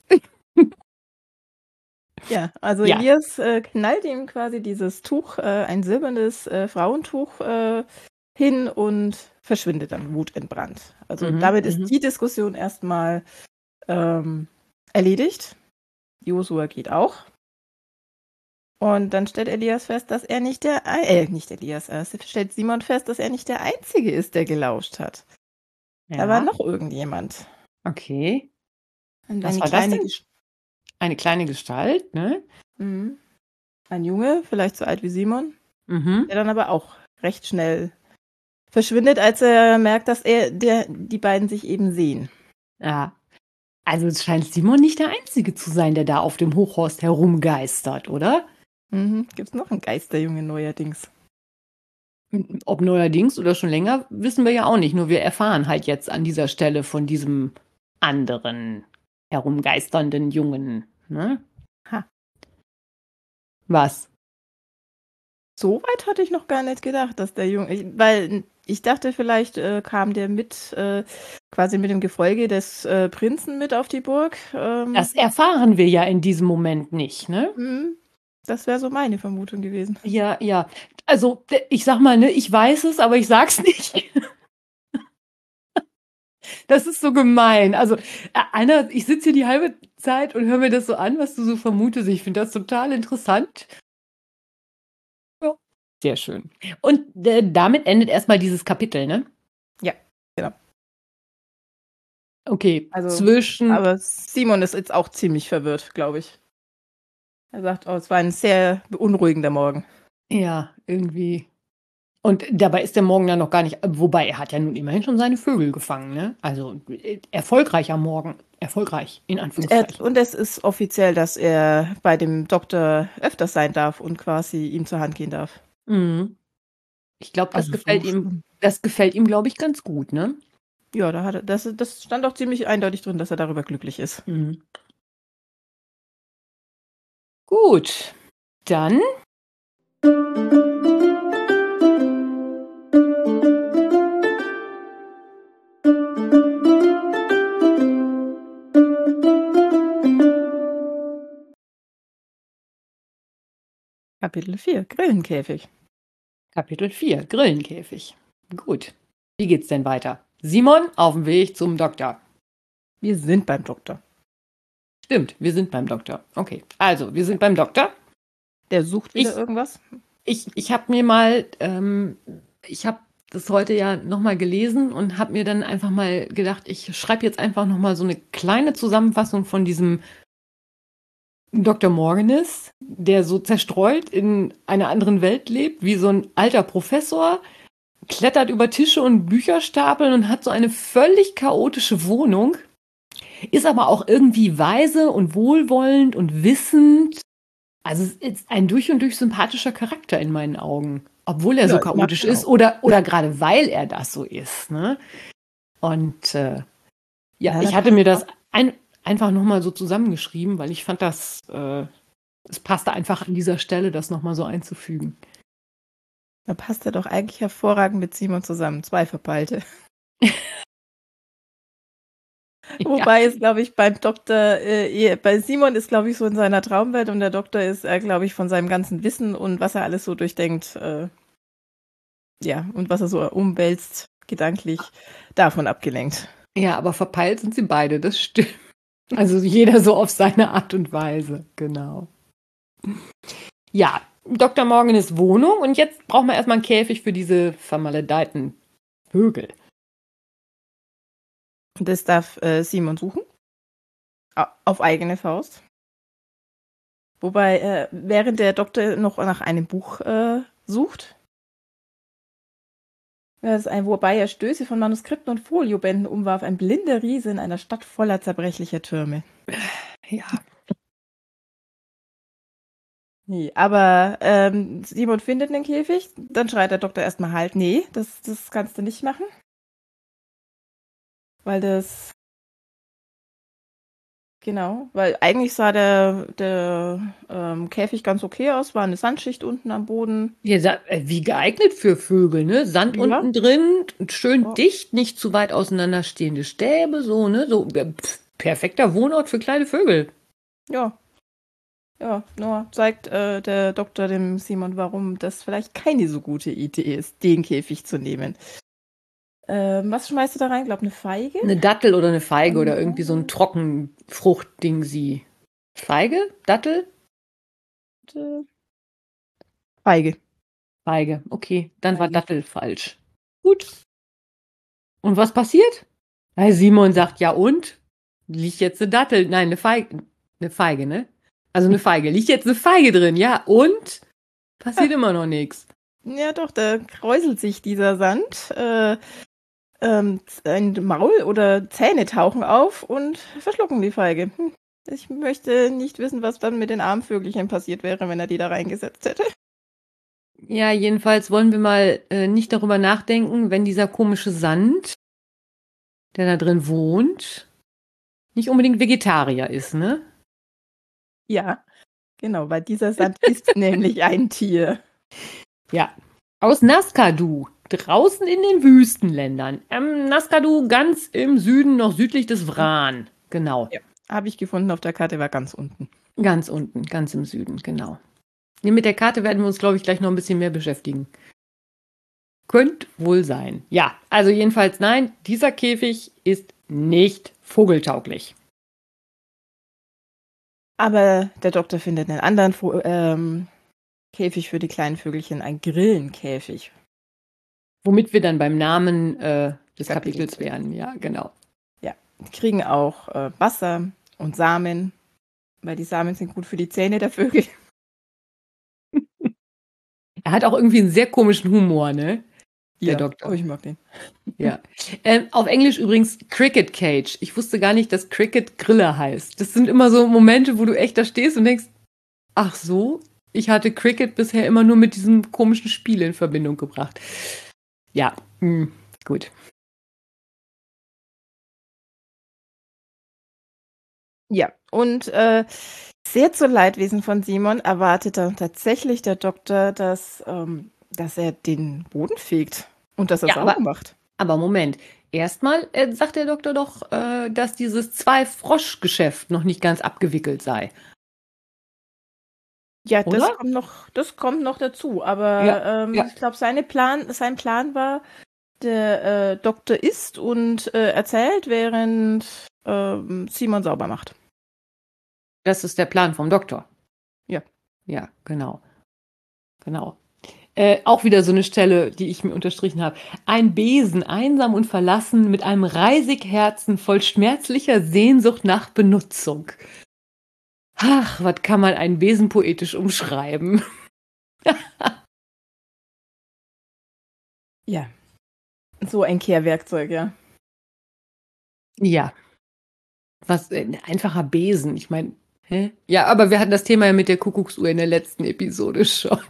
Ja, also Ja. Elias äh, knallt ihm quasi dieses Tuch, äh, ein silbernes äh, Frauentuch, äh, hin und verschwindet dann wutentbrannt. Also Mhm, damit mhm. ist die Diskussion erstmal ähm, erledigt. Josua geht auch. Und dann stellt Elias fest, dass er nicht der, Ei- äh, nicht Elias, äh, stellt Simon fest, dass er nicht der Einzige ist, der gelauscht hat. Da war Ja, noch irgendjemand. okay. Und Was eine war das kleine denn? Ges- Eine kleine Gestalt, ne? Mhm. Ein Junge, vielleicht so alt wie Simon, Mhm. der dann aber auch recht schnell verschwindet, als er merkt, dass er der, die beiden sich eben sehen. Ja. Also es scheint Simon nicht der Einzige zu sein, der da auf dem Hochhorst herumgeistert, oder? Mhm. Gibt es noch einen Geisterjunge neuerdings? Ob neuerdings oder schon länger, wissen wir ja auch nicht. Nur wir erfahren halt jetzt an dieser Stelle von diesem anderen herumgeisternden Jungen. Ne? Ha. Was? So weit hatte ich noch gar nicht gedacht, dass der Junge, ich, weil ich dachte, vielleicht äh, kam der mit, äh, quasi mit dem Gefolge des äh, Prinzen mit auf die Burg. Ähm, Das erfahren wir ja in diesem Moment nicht, ne? mhm. Das wäre so meine Vermutung gewesen. Ja, ja. Also, d- ich sag mal, ne, ich weiß es, aber ich sag's nicht. Das ist so gemein. Also, äh, einer, ich sitze hier die halbe Zeit und höre mir das so an, was du so vermutest. Ich finde das total interessant. Ja, sehr schön. Und äh, damit endet erstmal dieses Kapitel, ne? Ja, genau. Okay, Also, zwischen. aber Simon ist jetzt auch ziemlich verwirrt, glaube ich. Er sagt, oh, es war ein sehr beunruhigender Morgen. Ja, irgendwie. Und dabei ist der Morgen dann noch gar nicht. Wobei, er hat ja nun immerhin schon seine Vögel gefangen, ne? Also, äh, erfolgreich am Morgen. Erfolgreich, in Er, Anführungszeichen. und es ist offiziell, dass er bei dem Doktor öfters sein darf und quasi ihm zur Hand gehen darf. Mhm. Ich glaube, das Also gefällt so ihm, schlimm. das gefällt ihm, glaube ich, ganz gut, ne? Ja, da hat er, das, das stand auch ziemlich eindeutig drin, dass er darüber glücklich ist. Mhm. Gut, dann Kapitel vier, Grillenkäfig. Kapitel vier, Grillenkäfig. Gut, wie geht's denn weiter? Simon auf dem Weg zum Doktor. Wir sind beim Doktor. Stimmt, wir sind beim Doktor. Okay, also, wir sind beim Doktor. Der sucht wieder Ich- irgendwas. Ich, ich habe mir mal, ähm, ich habe das heute ja nochmal gelesen und habe mir dann einfach mal gedacht, ich schreibe jetzt einfach nochmal so eine kleine Zusammenfassung von diesem Doktor Morganis, der so zerstreut in einer anderen Welt lebt, wie so ein alter Professor, klettert über Tische und Bücherstapeln und hat so eine völlig chaotische Wohnung, ist aber auch irgendwie weise und wohlwollend und wissend. Also es ist ein durch und durch sympathischer Charakter in meinen Augen, obwohl er Ja, so ich mag chaotisch ihn ist auch. oder, oder gerade weil er das so ist. Ne? Und äh, ja, Ja, ich da hatte passt mir das auch. ein, einfach nochmal so zusammengeschrieben, weil ich fand das, äh, es passte einfach an dieser Stelle, das nochmal so einzufügen. Da passt er doch eigentlich hervorragend mit Simon zusammen. Zwei Verpeilte. Wobei es, glaube ich, beim Doktor, äh, bei Simon ist, glaube ich, so in seiner Traumwelt und der Doktor ist, äh, glaube ich, von seinem ganzen Wissen und was er alles so durchdenkt, äh, ja, und was er so umwälzt, gedanklich, davon abgelenkt. Ja, aber verpeilt sind sie beide, das stimmt. Also jeder so auf seine Art und Weise, genau. Ja, Doktor Morganis Wohnung und jetzt brauchen wir erstmal einen Käfig für diese vermaledeiten Vögel. Das darf äh, Simon suchen. Auf eigene Faust. Wobei, äh, während der Doktor noch nach einem Buch äh, sucht, das ist ein, wobei er Stöße von Manuskripten und Foliobänden umwarf, ein blinder Riese in einer Stadt voller zerbrechlicher Türme. Ja. Nee, aber ähm, Simon findet einen Käfig, dann schreit der Doktor erstmal halt, nee, das, das kannst du nicht machen. Weil das Genau, weil eigentlich sah der, der ähm, Käfig ganz okay aus, war eine Sandschicht unten am Boden. Ja, wie geeignet für Vögel, ne? Sand Ja. unten drin, schön Ja. dicht, nicht zu weit auseinanderstehende Stäbe, so, ne? So pf, perfekter Wohnort für kleine Vögel. Ja. Ja, nur zeigt äh, der Doktor dem Simon, warum das vielleicht keine so gute Idee ist, den Käfig zu nehmen. Ähm, was schmeißt du da rein? Glaub, eine Feige? Eine Dattel oder eine Feige Mhm. oder irgendwie so ein Trockenfruchtding sie. Feige? Dattel? Feige. Feige. Okay, dann war Feige. Dattel falsch. Gut. Und was passiert? Weil Simon sagt, ja und? Liegt jetzt eine Dattel? Nein, eine Feige. Eine Feige, ne? Also eine Feige. Liegt jetzt eine Feige drin, ja? Und? Passiert immer noch nichts. Ja, doch, da kräuselt sich dieser Sand. Äh, ähm, ein Maul oder Zähne tauchen auf und verschlucken die Feige. Hm. Ich möchte nicht wissen, was dann mit den Armvögelchen passiert wäre, wenn er die da reingesetzt hätte. Ja, jedenfalls wollen wir mal äh, nicht darüber nachdenken, wenn dieser komische Sand, der da drin wohnt, nicht unbedingt Vegetarier ist, ne? Ja, genau, weil dieser Sand ist nämlich ein Tier. Ja. Aus Nazca-Du, draußen in den Wüstenländern. Ähm, Nazca-Du ganz im Süden, noch südlich des Vran. Genau. Ja, habe ich gefunden auf der Karte, war ganz unten. Ganz unten, ganz im Süden, genau. Nee, mit der Karte werden wir uns, glaube ich, gleich noch ein bisschen mehr beschäftigen. Könnte wohl sein. Ja, also jedenfalls nein, dieser Käfig ist nicht vogeltauglich. Aber der Doktor findet einen anderen Vo- ähm, Käfig für die kleinen Vögelchen, ein Grillenkäfig. Womit wir dann beim Namen äh, des Kapitel Kapitels wären. Ja, genau. Ja, die kriegen auch äh, Wasser und Samen, weil die Samen sind gut für die Zähne der Vögel. Er hat auch irgendwie einen sehr komischen Humor, ne? Der Ja, Doktor. oh, ich mag den. Ja. Ähm, auf Englisch übrigens Cricket Cage. Ich wusste gar nicht, dass Cricket Grille heißt. Das sind immer so Momente, wo du echt da stehst und denkst, ach so, ich hatte Cricket bisher immer nur mit diesem komischen Spiel in Verbindung gebracht. Ja, mh, gut. Ja, und äh, sehr zu Leidwesen von Simon erwartet dann tatsächlich der Doktor, dass, ähm, dass er den Boden fegt und dass er Ja, sauber aber- macht. Aber Moment, erstmal äh, sagt der Doktor doch, äh, dass dieses Zwei-Frosch-Geschäft noch nicht ganz abgewickelt sei. Ja, das Oder? kommt noch, das kommt noch dazu. Aber Ja, ähm, ja. ich glaube, seine Plan, sein Plan war, der äh, Doktor isst und äh, erzählt, während ähm, Simon sauber macht. Das ist der Plan vom Doktor. Ja. Ja, genau. Genau. Äh, auch wieder so eine Stelle, die ich mir unterstrichen habe. Ein Besen, einsam und verlassen, mit einem Reisigherzen voll schmerzlicher Sehnsucht nach Benutzung. Ach, was kann man einen Besen poetisch umschreiben? Ja. So ein Kehrwerkzeug, ja. Ja. Was, äh, ein einfacher Besen. Ich meine, hä? Ja, aber wir hatten das Thema ja mit der Kuckucksuhr in der letzten Episode schon.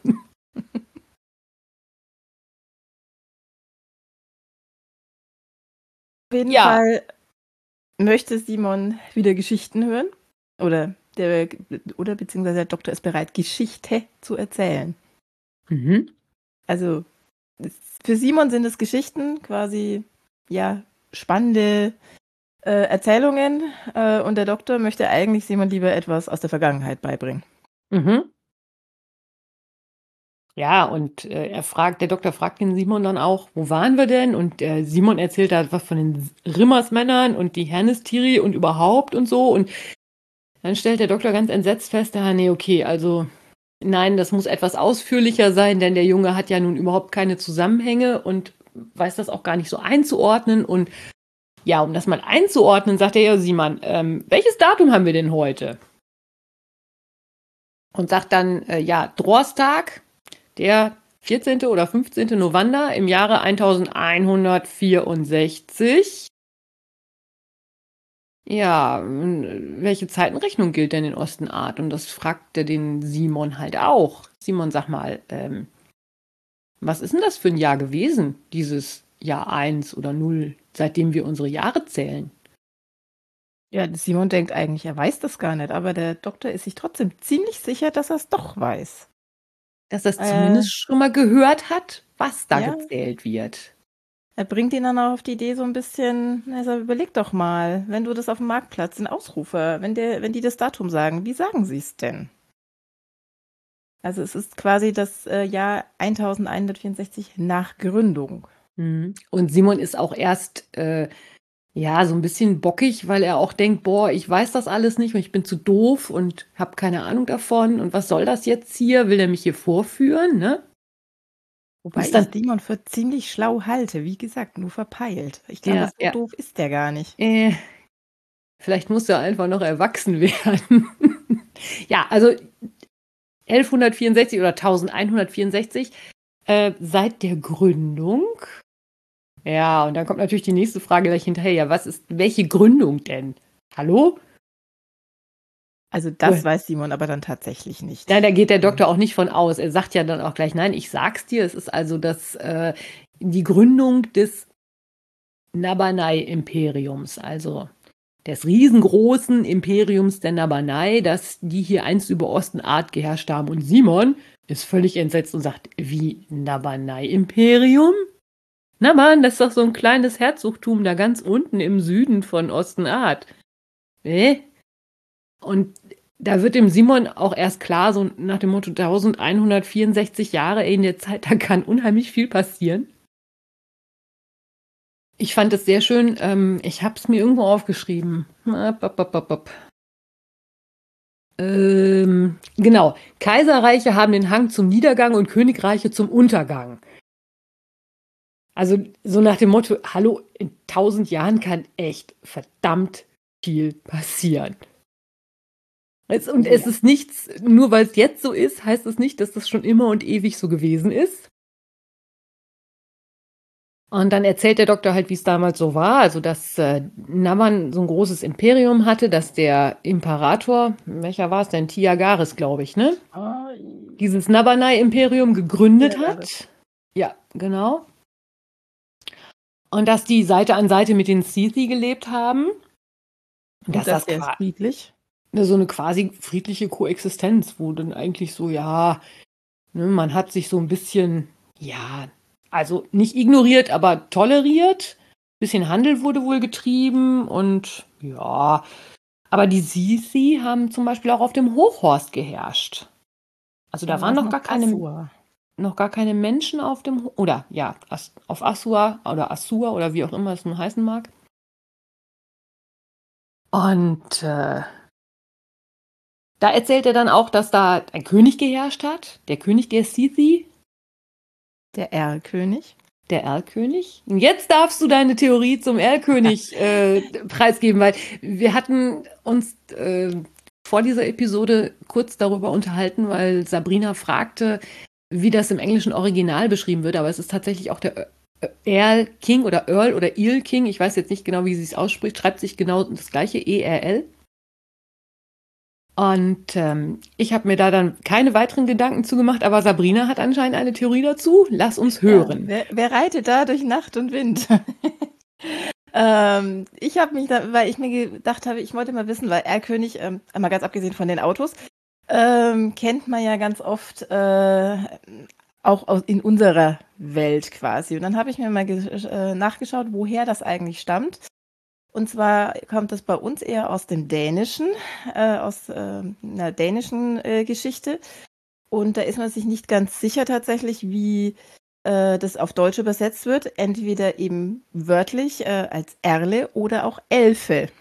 Auf jeden Ja. Fall möchte Simon wieder Geschichten hören? Oder, der, oder beziehungsweise der Doktor ist bereit, Geschichte zu erzählen. Mhm. Also für Simon sind es Geschichten, quasi ja spannende äh, Erzählungen. Äh, und der Doktor möchte eigentlich Simon lieber etwas aus der Vergangenheit beibringen. Mhm. Ja, und äh, er fragt, der Doktor fragt den Simon dann auch, wo waren wir denn? Und äh, Simon erzählt da was von den Rimmersmännern und die Hernestiri und überhaupt und so. Und dann stellt der Doktor ganz entsetzt fest, ah, nee, okay, also nein, das muss etwas ausführlicher sein, denn der Junge hat ja nun überhaupt keine Zusammenhänge und weiß das auch gar nicht so einzuordnen. Und ja, um das mal einzuordnen, sagt er ja, Simon, ähm, welches Datum haben wir denn heute? Und sagt dann, äh, ja, Drorstag, der vierzehnten oder fünfzehnten November im Jahre elfhundertvierundsechzig. Ja, welche Zeitenrechnung gilt denn in Ostenart? Und das fragt er den Simon halt auch. Simon, sag mal, ähm, was ist denn das für ein Jahr gewesen, dieses Jahr eins oder null, seitdem wir unsere Jahre zählen? Ja, Simon denkt eigentlich, er weiß das gar nicht, aber der Doktor ist sich trotzdem ziemlich sicher, dass er es doch weiß. Dass er es Äh, zumindest schon mal gehört hat, was da ja. gezählt wird. Er bringt ihn dann auch auf die Idee so ein bisschen, also überleg doch mal, wenn du das auf dem Marktplatz, den Ausrufer, wenn, der, wenn die das Datum sagen, wie sagen sie es denn? Also es ist quasi das äh, Jahr elfhundertvierundsechzig nach Gründung. Mhm. Und Simon ist auch erst, äh, ja, so ein bisschen bockig, weil er auch denkt, boah, ich weiß das alles nicht und ich bin zu doof und habe keine Ahnung davon. Und was soll das jetzt hier? Will er mich hier vorführen, ne? Wobei Ist ich dann- Simon für ziemlich schlau halte, wie gesagt, nur verpeilt. Ich glaube, Ja, so ja. doof ist der gar nicht. Äh, vielleicht muss er einfach noch erwachsen werden. Ja, also elfhundertvierundsechzig oder elfhundertvierundsechzig, äh, seit der Gründung. Ja, und dann kommt natürlich die nächste Frage gleich hinterher. Ja, was ist, welche Gründung denn? Hallo? Also das Cool. weiß Simon aber dann tatsächlich nicht. Nein, da geht der Doktor auch nicht von aus. Er sagt ja dann auch gleich, nein, ich sag's dir, es ist also das, äh, die Gründung des Nabanai-Imperiums, also des riesengroßen Imperiums der Nabanai, dass die hier einst über Ostenart geherrscht haben. Und Simon ist völlig entsetzt und sagt, wie Nabanai-Imperium? Na Mann, das ist doch so ein kleines Herzogtum da ganz unten im Süden von Ostenart. Äh? Und da wird dem Simon auch erst klar, so nach dem Motto elfhundertvierundsechzig Jahre, ey, in der Zeit, da kann unheimlich viel passieren. Ich fand es sehr schön, ähm, ich habe es mir irgendwo aufgeschrieben. Ähm, genau, Kaiserreiche haben den Hang zum Niedergang und Königreiche zum Untergang. Also so nach dem Motto, hallo, in tausend Jahren kann echt verdammt viel passieren. Und es ist nichts, nur weil es jetzt so ist, heißt es nicht, dass das schon immer und ewig so gewesen ist. Und dann erzählt der Doktor halt, wie es damals so war, also dass äh, Naman so ein großes Imperium hatte, dass der Imperator, welcher war es denn, Tiagaris, glaube ich, ne? Oh, Dieses Nabanai-Imperium gegründet Tiagaris. hat. Ja, genau. Und dass die Seite an Seite mit den Sithi gelebt haben. Und dass das das ist qua- friedlich. so eine quasi friedliche Koexistenz, wo dann eigentlich so, ja, ne, man hat sich so ein bisschen, ja, also nicht ignoriert, aber toleriert. Bisschen Handel wurde wohl getrieben und ja, aber die Sisi haben zum Beispiel auch auf dem Hochhorst geherrscht. Also da Da waren war's noch gar keine, Assur. noch gar keine Menschen auf dem, Ho- oder ja, As- auf Assur oder Assur oder wie auch immer es nun heißen mag. Und äh, da erzählt er dann auch, dass da ein König geherrscht hat, der König der Sithi, Der Erlkönig. der Erlkönig. Und jetzt darfst du deine Theorie zum Erlkönig äh, preisgeben, weil wir hatten uns äh, vor dieser Episode kurz darüber unterhalten, weil Sabrina fragte, wie das im englischen Original beschrieben wird, aber es ist tatsächlich auch der Earl King oder Earl oder Eel King, ich weiß jetzt nicht genau, wie sie es ausspricht, schreibt sich genau das gleiche, E R L. Und ähm, ich habe mir da dann keine weiteren Gedanken zugemacht, aber Sabrina hat anscheinend eine Theorie dazu. Lass uns hören. Ja, wer, wer reitet da durch Nacht und Wind? Ähm, ich habe mich da, weil ich mir gedacht habe, ich wollte mal wissen, weil Erlkönig, ähm, mal ganz abgesehen von den Autos, ähm, kennt man ja ganz oft äh, auch aus, in unserer Welt quasi. Und dann habe ich mir mal äh, nachgeschaut, woher das eigentlich stammt. Und zwar kommt das bei uns eher aus dem Dänischen, äh, aus äh, einer dänischen äh, Geschichte. Und da ist man sich nicht ganz sicher tatsächlich, wie äh, das auf Deutsch übersetzt wird. Entweder eben wörtlich äh, als Erle oder auch Elfe.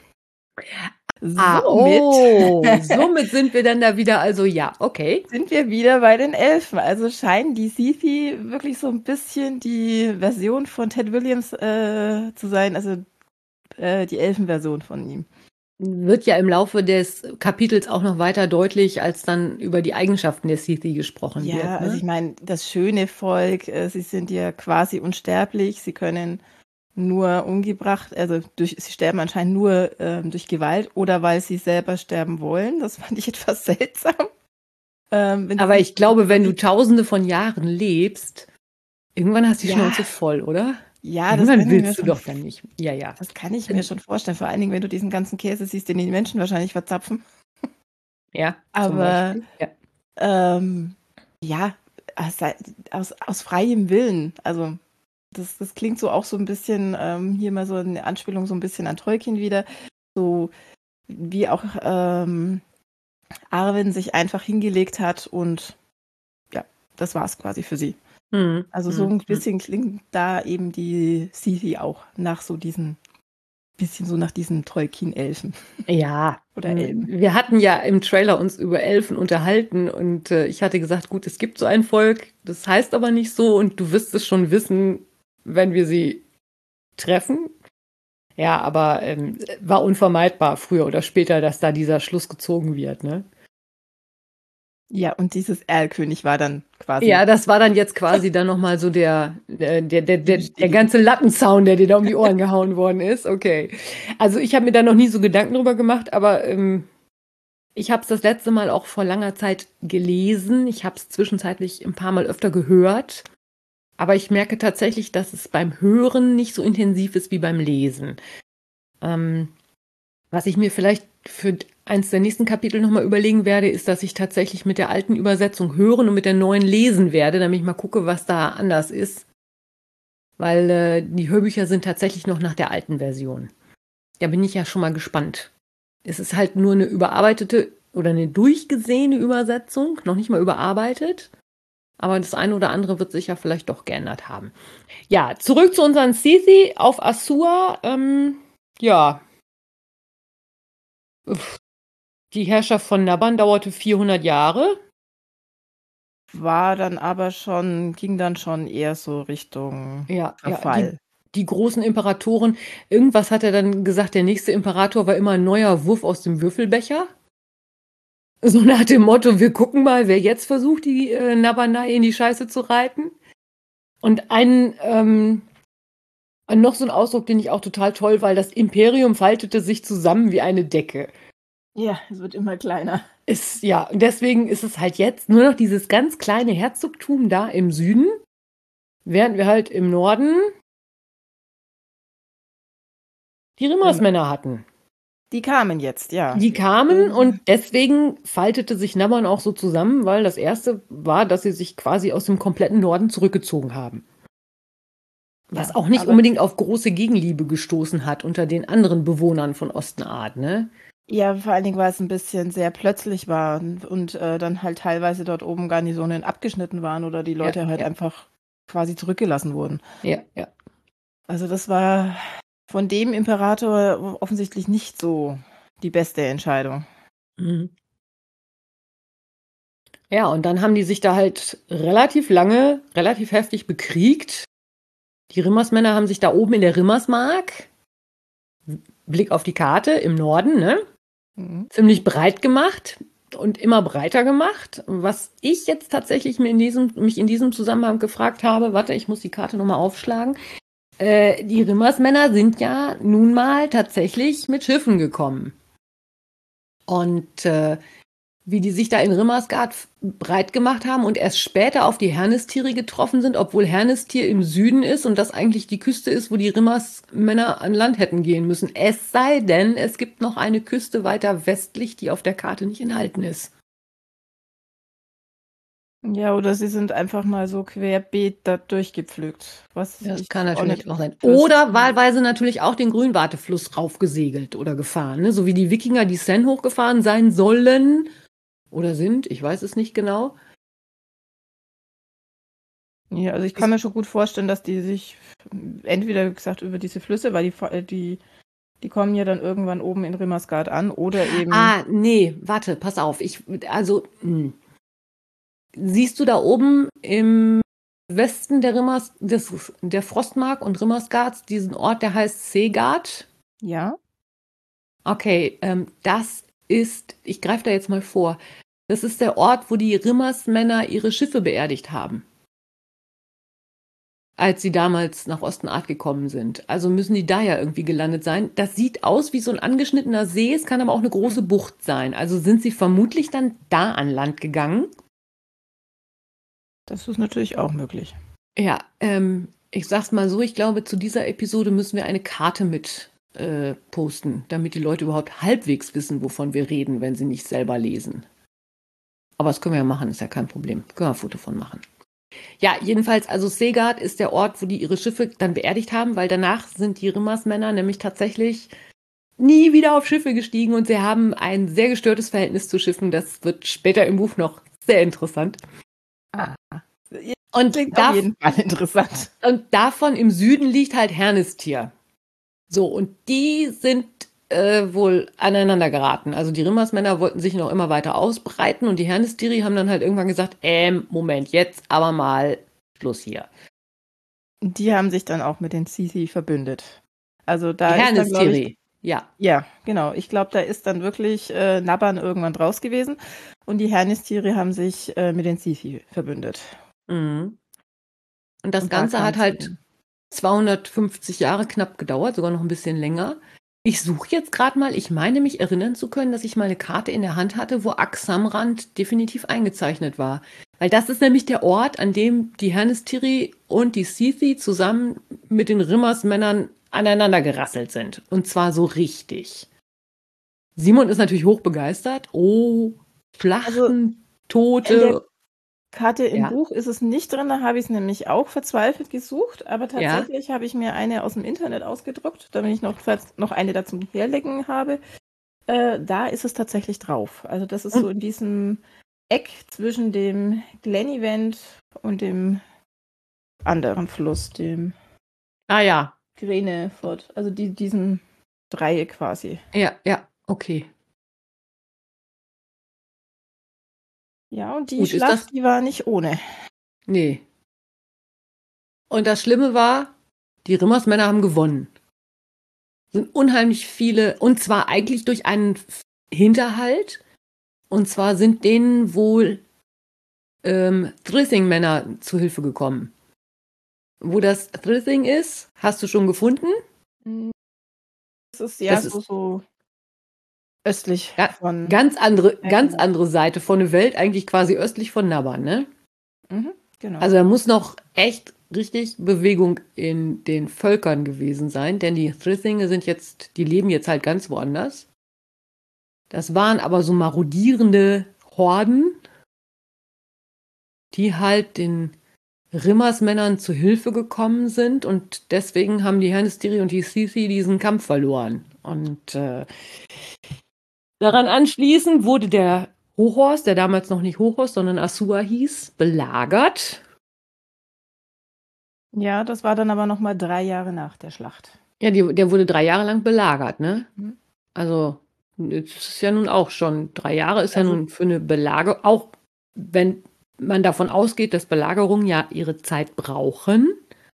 Ah, Somit oh, somit sind wir dann da wieder, also ja, okay. sind wir wieder bei den Elfen. Also scheinen die Seethi wirklich so ein bisschen die Version von Ted Williams äh, zu sein, also äh, die Elfenversion von ihm. Wird ja im Laufe des Kapitels auch noch weiter deutlich, als dann über die Eigenschaften der Seethi gesprochen Ja, wird. Ne? also ich meine, das schöne Volk, äh, sie sind ja quasi unsterblich, sie können nur umgebracht, also durch, sie sterben anscheinend nur ähm, durch Gewalt oder weil sie selber sterben wollen. Das fand ich etwas seltsam. Ähm, wenn Aber sie- ich glaube, wenn du tausende von Jahren lebst, irgendwann hast du die Ja. Schnauze voll, oder? Ja, das Irgendwann kann ich mir willst du schon doch dann nicht. Ja, ja. Das kann ich mir schon vorstellen, vor allen Dingen, wenn du diesen ganzen Käse siehst, den die Menschen wahrscheinlich verzapfen. Ja, zum Aber Beispiel. Ja. ähm, ja, aus, aus, aus freiem Willen. Also das, das klingt so auch so ein bisschen, ähm, hier mal so eine Anspielung so ein bisschen an Tolkien wieder, so wie auch ähm, Arwen sich einfach hingelegt hat und ja, das war es quasi für sie. Hm, Also hm, so ein hm. bisschen klingt da eben die Seethi auch nach so diesen, bisschen so nach diesen Tolkien-Elfen. Ja, Oder Elben. wir hatten ja im Trailer uns über Elfen unterhalten und äh, ich hatte gesagt, gut, es gibt so ein Volk, das heißt aber nicht so und du wirst es schon wissen, wenn wir sie treffen. Ja, aber ähm, war unvermeidbar früher oder später, dass da dieser Schluss gezogen wird, ne? Ja, und dieses Erlkönig war dann quasi. Ja, das war dann jetzt quasi dann nochmal so der, der, der, der, der, der Bestätigung. ganze Lattenzaun, der dir da um die Ohren gehauen worden ist. Okay. Also ich habe mir da noch nie so Gedanken drüber gemacht, aber ähm, ich habe es das letzte Mal auch vor langer Zeit gelesen. Ich habe es zwischenzeitlich ein paar Mal öfter gehört. Aber ich merke tatsächlich, dass es beim Hören nicht so intensiv ist wie beim Lesen. Ähm, was ich mir vielleicht für eins der nächsten Kapitel nochmal überlegen werde, ist, dass ich tatsächlich mit der alten Übersetzung hören und mit der neuen lesen werde, damit ich mal gucke, was da anders ist. Weil äh, die Hörbücher sind tatsächlich noch nach der alten Version. Da bin ich ja schon mal gespannt. Es ist halt nur eine überarbeitete oder eine durchgesehene Übersetzung, noch nicht mal überarbeitet. Aber das eine oder andere wird sich ja vielleicht doch geändert haben. Ja, zurück zu unseren Seethi auf Assur. Ähm, ja. Uff. Die Herrschaft von Naban dauerte vierhundert Jahre. War dann aber schon, ging dann schon eher so Richtung Ja, ja, Verfall. die, die großen Imperatoren. Irgendwas hat er dann gesagt, der nächste Imperator war immer ein neuer Wurf aus dem Würfelbecher. So nach dem Motto, wir gucken mal, wer jetzt versucht, die äh, Nabanai in die Scheiße zu reiten. Und ein, ähm, noch so ein Ausdruck, den ich auch total toll, weil das Imperium faltete sich zusammen wie eine Decke. Ja, es wird immer kleiner. Ist, ja, und deswegen ist es halt jetzt nur noch dieses ganz kleine Herzogtum da im Süden, während wir halt im Norden die Rimmersmänner hatten. Die kamen jetzt, ja. Die kamen und deswegen faltete sich Naban auch so zusammen, weil das erste war, dass sie sich quasi aus dem kompletten Norden zurückgezogen haben. Was Ja, auch nicht aber- unbedingt auf große Gegenliebe gestoßen hat unter den anderen Bewohnern von Ostenart, ne? Ja, vor allen Dingen, weil es ein bisschen sehr plötzlich war und, und äh, dann halt teilweise dort oben Garnisonen abgeschnitten waren oder die Leute Ja, halt ja. einfach quasi zurückgelassen wurden. Ja, ja. Also das war von dem Imperator offensichtlich nicht so die beste Entscheidung. Mhm. Ja, und dann haben die sich da halt relativ lange, relativ heftig bekriegt. Die Rimmersmänner haben sich da oben in der Rimmersmark, Blick auf die Karte, im Norden, ne? Mhm. Ziemlich breit gemacht und immer breiter gemacht. Was ich jetzt tatsächlich mir in diesem, mich in diesem Zusammenhang gefragt habe, warte, ich muss die Karte nochmal aufschlagen. Äh, die Rimmersmänner sind ja nun mal tatsächlich mit Schiffen gekommen. Und äh, wie die sich da in Rimmersgard f- breit gemacht haben und erst später auf die Hernestiere getroffen sind, obwohl Hernestier im Süden ist und das eigentlich die Küste ist, wo die Rimmersmänner an Land hätten gehen müssen. Es sei denn, es gibt noch eine Küste weiter westlich, die auf der Karte nicht enthalten ist. Ja, oder sie sind einfach mal so querbeet da durchgepflügt. Was Das ich kann auch natürlich nicht auch sein. wüsste. Oder wahlweise natürlich auch den Grünwartefluss raufgesegelt oder gefahren, ne? So wie die Wikinger die Seine hochgefahren sein sollen oder sind, ich weiß es nicht genau. Ja, also ich kann mir schon gut vorstellen, dass die sich entweder, wie gesagt, über diese Flüsse, weil die, fa- äh, die, die kommen ja dann irgendwann oben in Rimmersgard an, oder eben, Ah, nee, warte, pass auf. Ich, also, hm. Siehst du da oben im Westen der Rimmers, des, der Frostmark und Rimmersgards diesen Ort, der heißt Seegard? ja, Okay, ähm, das ist, ich greife da jetzt mal vor, das ist der Ort, wo die Rimmersmänner ihre Schiffe beerdigt haben, als sie damals nach Ostenart gekommen sind. Also müssen die da ja irgendwie gelandet sein. Das sieht aus wie so ein angeschnittener See, es kann aber auch eine große Bucht sein. Also sind sie vermutlich dann da an Land gegangen. das ist natürlich auch möglich. Ja, ähm, ich sag's mal so, ich glaube, zu dieser Episode müssen wir eine Karte mit äh, posten, damit die Leute überhaupt halbwegs wissen, wovon wir reden, wenn sie nicht selber lesen. Aber das können wir ja machen, ist ja kein Problem. Können wir ein Foto von machen. Ja, jedenfalls, also Seegard ist der Ort, wo die ihre Schiffe dann beerdigt haben, weil danach sind die Rimmersmänner nämlich tatsächlich nie wieder auf Schiffe gestiegen und sie haben ein sehr gestörtes Verhältnis zu Schiffen. Das wird später im Buch noch sehr interessant. Ah, ja, Und klingt da auf jeden Fall interessant. Und davon im Süden liegt halt Hernestier. So, und die sind äh, wohl aneinander geraten. Also die Rimmersmänner wollten sich noch immer weiter ausbreiten und die Hernestieri haben dann halt irgendwann gesagt, ähm, Moment, jetzt aber mal Schluss hier. Die haben sich dann auch mit den Sisi verbündet. Also Die da ist dann, glaube ich, Hernestieri, ja. ja, genau. Ich glaube, da ist dann wirklich äh, Nabbern irgendwann draus gewesen. Und die Hernestiere haben sich äh, mit den Sisi verbündet. Mhm. Und das Und da Ganze hat kam's halt hin. zweihundertfünfzig Jahre knapp gedauert, sogar noch ein bisschen länger. Ich suche jetzt gerade mal, ich meine mich erinnern zu können, dass ich mal eine Karte in der Hand hatte, wo Axamrand definitiv eingezeichnet war. Weil das ist nämlich der Ort, an dem die Hernestiri und die Sethi zusammen mit den Rimmersmännern aneinander gerasselt sind. Und zwar so richtig. Simon ist natürlich hochbegeistert. Oh, Also Schlachten, in der Tote. Karte im Ja, Buch ist es nicht drin, da habe ich es nämlich auch verzweifelt gesucht, aber ja. tatsächlich habe ich mir eine aus dem Internet ausgedruckt, damit ich noch, falls noch eine dazu herlegen habe. Äh, da ist es tatsächlich drauf. Also das ist so Und in diesem Eck zwischen dem Glenivent und dem anderen Fluss, dem ah ja, Greneford. Also die, diesem Dreieck quasi. ja, ja, okay. Ja, und die Gut, ist das? Schlacht, die war nicht ohne. Nee. Und das Schlimme war, die Rimmersmänner haben gewonnen. Sind unheimlich viele, und zwar eigentlich durch einen F- Hinterhalt. Und zwar sind denen wohl ähm, Thrissing-Männer zu Hilfe gekommen. Wo das Thrissing ist, hast du schon gefunden? Das ist ja Das so, ist so östlich ga von ganz andere, ganz Eisenach. andere Seite von der Welt, eigentlich quasi östlich von Naban, ne? Mhm, genau. Also da muss noch echt richtig Bewegung in den Völkern gewesen sein, denn die Thrissinge sind jetzt, die leben jetzt halt ganz woanders. Das waren aber so marodierende Horden, die halt den Rimmersmännern zu Hilfe gekommen sind und deswegen haben die Hernestiri und die Sisi diesen Kampf verloren. Und äh, daran anschließend wurde der Hochhorst, der damals noch nicht Hochhorst, sondern Assur hieß, belagert. Ja, das war dann aber noch mal drei Jahre nach der Schlacht. Ja, die, der wurde drei Jahre lang belagert, ne? Mhm. Also, das ist ja nun auch schon, drei Jahre ist ja Also nun für eine Belagerung, auch wenn man davon ausgeht, dass Belagerungen ja ihre Zeit brauchen.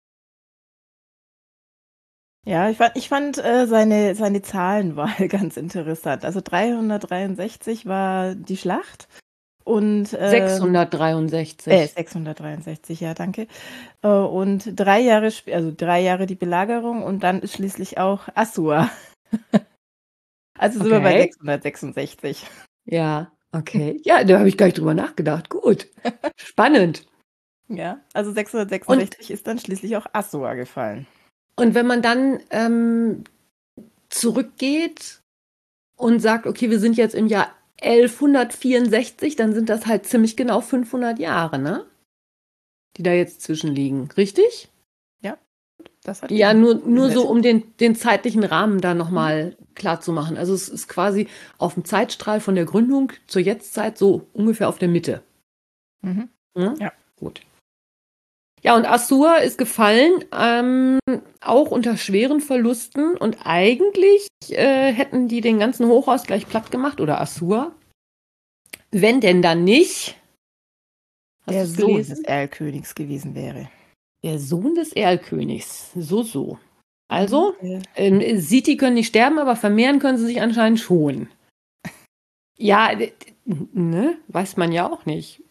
ja, ich fand, ich fand äh, seine, seine Zahlenwahl ganz interessant. Also dreihundertdreiundsechzig war die Schlacht und ähm, äh, sechshundertdreiundsechzig. sechshundertdreiundsechzig, ja, danke. Äh, und drei Jahre, sp- also drei Jahre die Belagerung und dann ist schließlich auch Assur. Also sind wir bei Okay. sechshundertsechsundsechzig. Ja. Okay. Ja, da habe ich gar nicht drüber nachgedacht. Gut. Spannend. Ja, also Und, sechshundertsechsundsechzig ist dann schließlich auch Assur gefallen. und wenn man dann ähm, zurückgeht und sagt, okay, wir sind jetzt im Jahr elfhundertvierundsechzig, dann sind das halt ziemlich genau fünfhundert Jahre, ne? Die da jetzt zwischenliegen. Richtig? Ja, das hat Ja, nur, nur so, nett. um den, den zeitlichen Rahmen da Mhm. nochmal klar zu machen. Also es ist quasi auf dem Zeitstrahl von der Gründung zur Jetztzeit so ungefähr auf der Mitte. Mhm. Hm? Ja. Gut. Ja, und Assur ist gefallen, ähm, auch unter schweren Verlusten. Und eigentlich äh, hätten die den ganzen Hochhaus gleich platt gemacht, oder Assur. Wenn denn dann nicht, hast Der du es Sohn gelesen? des Erlkönigs gewesen wäre. Der Sohn des Erlkönigs. So, so. Also, Mhm. ähm, Siti können nicht sterben, aber vermehren können sie sich anscheinend schon. Ja, d- d- ne? Weiß man ja auch nicht.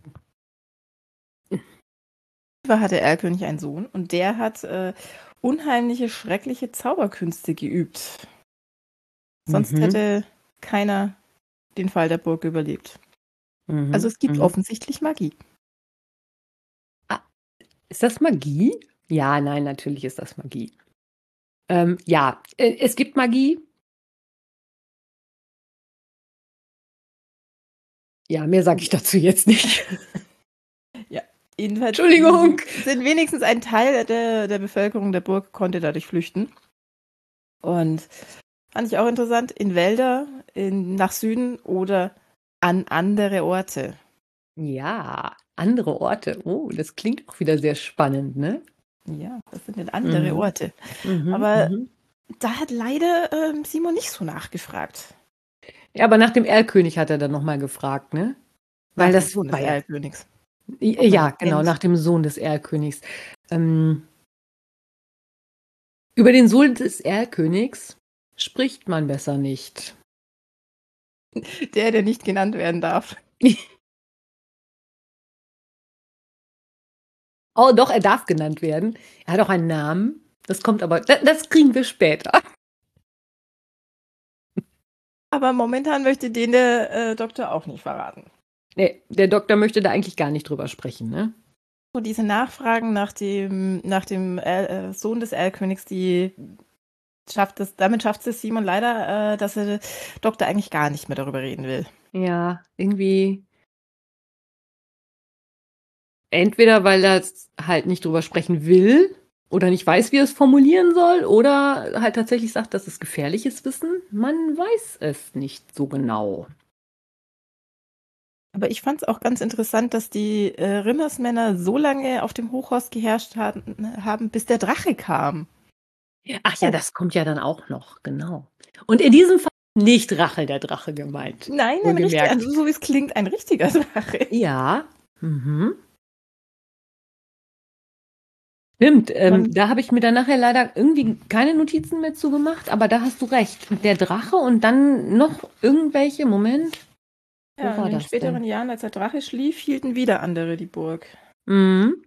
Hatte Erlkönig einen Sohn und der hat äh, unheimliche, schreckliche Zauberkünste geübt. Sonst Mhm, hätte keiner den Fall der Burg überlebt. Also mhm, es gibt mhm. offensichtlich Magie. Ah, ist das Magie? Ja, nein, natürlich ist das Magie. Ähm, ja, äh, es gibt Magie. Ja, mehr sage ich dazu jetzt nicht. Ja, jedenfalls Entschuldigung. sind wenigstens ein Teil der, der Bevölkerung der Burg konnte dadurch flüchten. Und fand ich auch interessant, in Wälder, in, nach Süden oder an andere Orte. Ja, andere Orte. Oh, das klingt auch wieder sehr spannend, ne? Ja, das sind denn andere Mhm, Orte. mhm, Aber mhm. da hat leider ähm, Simon nicht so nachgefragt. Ja, aber nach dem Erlkönig hat er dann nochmal gefragt, ne? Nach Weil dem das Sohn des war ja. Erlkönigs. Ob man Ja, ihn genau, kennt. nach dem Sohn des Erlkönigs. Ähm, über den Sohn des Erlkönigs spricht man besser nicht. Der, der nicht genannt werden darf. Oh, doch, er darf genannt werden. Er hat auch einen Namen. Das kommt aber, das, das kriegen wir später. Aber momentan möchte den der äh, Doktor auch nicht verraten. Nee, der Doktor möchte da eigentlich gar nicht drüber sprechen, ne? So diese Nachfragen nach dem, nach dem El, äh, Sohn des Erlkönigs, die schafft es, damit schafft es Simon leider, äh, dass der Doktor eigentlich gar nicht mehr darüber reden will. Ja, irgendwie. Entweder weil er halt nicht drüber sprechen will oder nicht weiß, wie er es formulieren soll, oder halt tatsächlich sagt, das ist gefährliches Wissen. Man weiß es nicht so genau. Aber ich fand es auch ganz interessant, dass die äh, Rimmersmänner so lange auf dem Hochhaus geherrscht haben, haben, bis der Drache kam. Ach ja, das kommt ja dann auch noch, genau. Und in diesem Fall nicht Rachel der Drache gemeint. Nein, ein richtiger, Wohlgemerkt. also so wie es klingt, ein richtiger Drache. Ja. Mhm. Stimmt, ähm, Man- da habe ich mir dann nachher leider irgendwie keine Notizen mehr zu gemacht, aber da hast du recht. Der Drache und dann noch irgendwelche, Moment. Wo Ja, war in den das späteren denn? Jahren, als der Drache schlief, hielten wieder andere die Burg. Mhm.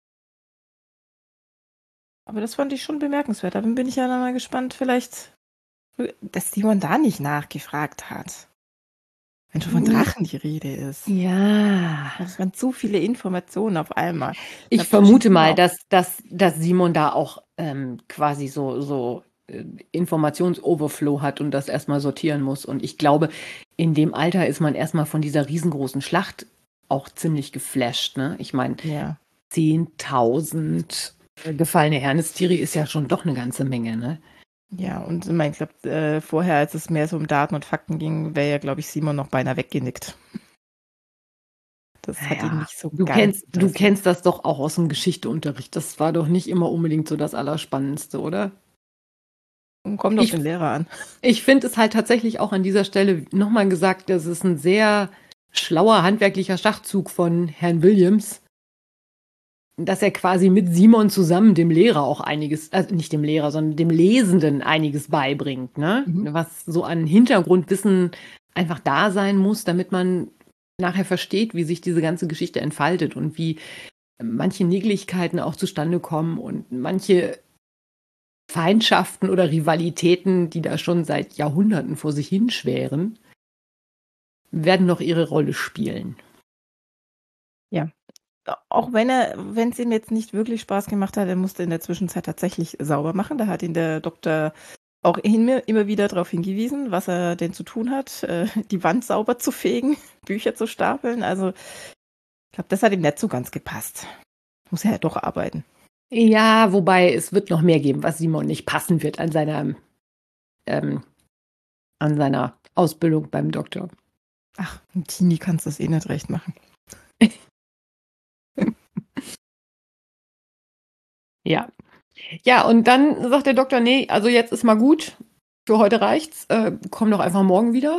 Aber das fand ich schon bemerkenswert. Da bin ich ja dann mal gespannt, vielleicht, dass Simon da nicht nachgefragt hat. Wenn schon von Drachen die Rede ist. Ja. Das waren zu viele Informationen auf einmal. Ich glaub, vermute Simon mal, auch- dass, dass, dass Simon da auch ähm, quasi so, so äh, Informationsoverflow hat und das erstmal sortieren muss. Und ich glaube, in dem Alter ist man erstmal von dieser riesengroßen Schlacht auch ziemlich geflasht. Ne? Ich meine, Ja. zehntausend gefallene Hernestiere ist ja schon doch eine ganze Menge. Ne? Ja, und ich, mein, ich glaube, äh, vorher, als es mehr so um Daten und Fakten ging, wäre ja, glaube ich, Simon noch beinahe weggenickt. Das hat ihn Naja, nicht so du ganz kennst, du interessiert. kennst das doch auch aus dem Geschichteunterricht. Das war doch nicht immer unbedingt so das Allerspannendste, oder? Kommt auf Ich, den Lehrer an. ich finde es halt tatsächlich auch an dieser Stelle nochmal gesagt, das ist ein sehr schlauer handwerklicher Schachzug von Herrn Williams, dass er quasi mit Simon zusammen dem Lehrer auch einiges, also nicht dem Lehrer, sondern dem Lesenden einiges beibringt, ne? Mhm. Was so an Hintergrundwissen einfach da sein muss, damit man nachher versteht, wie sich diese ganze Geschichte entfaltet und wie manche Niggligkeiten auch zustande kommen und manche Feindschaften oder Rivalitäten, die da schon seit Jahrhunderten vor sich hinschweren. werden noch ihre Rolle spielen. Ja. Auch wenn er, wenn es ihm jetzt nicht wirklich Spaß gemacht hat, er musste in der Zwischenzeit tatsächlich sauber machen. Da hat ihn der Doktor auch immer, immer wieder darauf hingewiesen, was er denn zu tun hat, äh, die Wand sauber zu fegen, Bücher zu stapeln. Also ich glaube, das hat ihm nicht so ganz gepasst. Muss er ja doch arbeiten. Ja, wobei es wird noch mehr geben, was Simon nicht passen wird an seiner, ähm, an seiner Ausbildung beim Doktor. Ach, ein Teenie kannst du das eh nicht recht machen. Ja. Ja, und dann sagt der Doktor, nee, also jetzt ist mal gut. Für heute reicht's. Äh, komm doch einfach morgen wieder.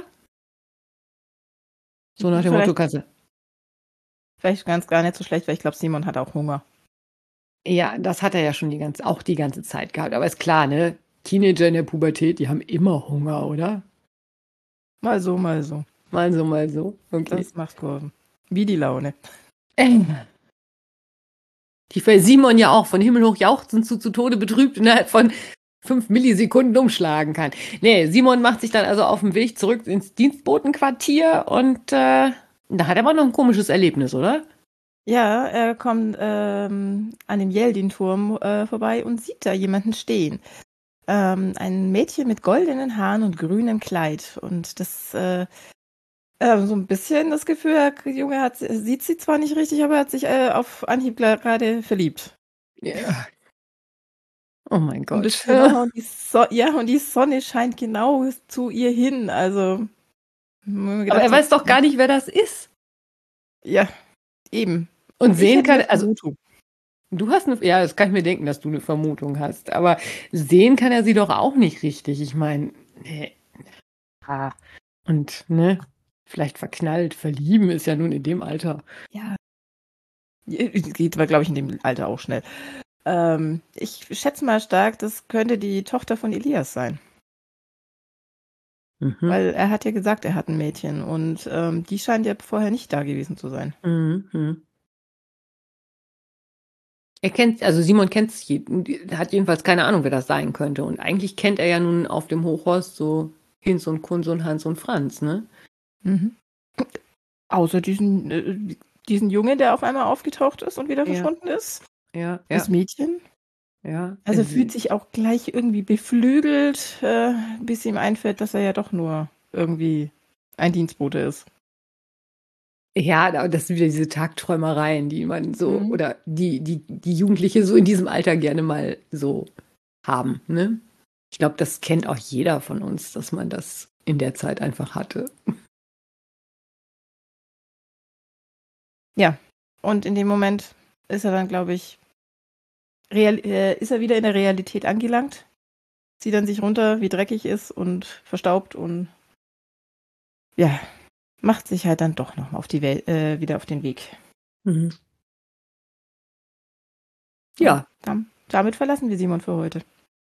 So nach dem Vielleicht- Motto, kannst du. Vielleicht ganz gar nicht so schlecht, weil ich glaube, Simon hat auch Hunger. Ja, das hat er ja schon die ganze, auch die ganze Zeit gehabt. Aber ist klar, ne? Teenager in der Pubertät, die haben immer Hunger, oder? Mal so, mal so. Mal so, mal so. Okay. Das macht Kurven. Wie die Laune. Die für Simon ja auch von Himmel hoch jauchzend zu, zu Tode betrübt innerhalb von fünf Millisekunden umschlagen kann. Nee, Simon macht sich dann also auf den Weg zurück ins Dienstbotenquartier und äh, da hat er aber noch ein komisches Erlebnis, oder? Ja, er kommt ähm, an dem Yeldin-Turm äh, vorbei und sieht da jemanden stehen. Ähm, ein Mädchen mit goldenen Haaren und grünem Kleid. Und das, äh, äh, so ein bisschen das Gefühl, der Junge hat, sieht sie zwar nicht richtig, aber er hat sich äh, auf Anhieb gerade verliebt. Ja. Oh mein Und, Gott. das, genau, und die so ja, und die Sonne scheint genau zu ihr hin. Also, gedacht, aber er weiß doch gar nicht, wer das ist. Ja, eben. Und sehen Ich hätte kann, eine also Vermutung. du hast eine, ja, das kann ich mir denken, dass du eine Vermutung hast, aber sehen kann er sie doch auch nicht richtig. Ich meine, nee. Ah. Und, ne, vielleicht verknallt, verlieben ist ja nun in dem Alter. Ja. Geht aber, glaube ich, in dem Alter auch schnell. Ähm, ich schätze mal stark, das könnte die Tochter von Elias sein. Mhm. Weil er hat ja gesagt, er hat ein Mädchen und ähm, die scheint ja vorher nicht da gewesen zu sein. Mhm. Er kennt, also Simon kennt es, hat jedenfalls keine Ahnung, wer das sein könnte. Und eigentlich kennt er ja nun auf dem Hochhorst so Hinz und Kunz und Hans und Franz, ne? Mhm. Außer diesen, äh, diesen Junge, der auf einmal aufgetaucht ist und wieder Ja. verschwunden ist. Ja, Das Mädchen. ja. Also Äh, fühlt sich auch gleich irgendwie beflügelt, äh, bis ihm einfällt, dass er ja doch nur irgendwie ein Dienstbote ist. Ja, da- das sind wieder diese Tagträumereien, die man so, Mhm. oder die, die, die Jugendliche so in diesem Alter gerne mal so haben, ne? Ich glaube, das kennt auch jeder von uns, dass man das in der Zeit einfach hatte. Ja, und in dem Moment ist er dann, glaube ich, real, äh, ist er wieder in der Realität angelangt, zieht dann sich runter, wie dreckig ist und verstaubt und ja, macht sich halt dann doch nochmal auf die Welt, äh, wieder auf den Weg. Mhm. Ja, Dam- Damit verlassen wir Simon für heute.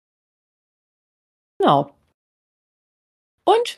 genau. Und?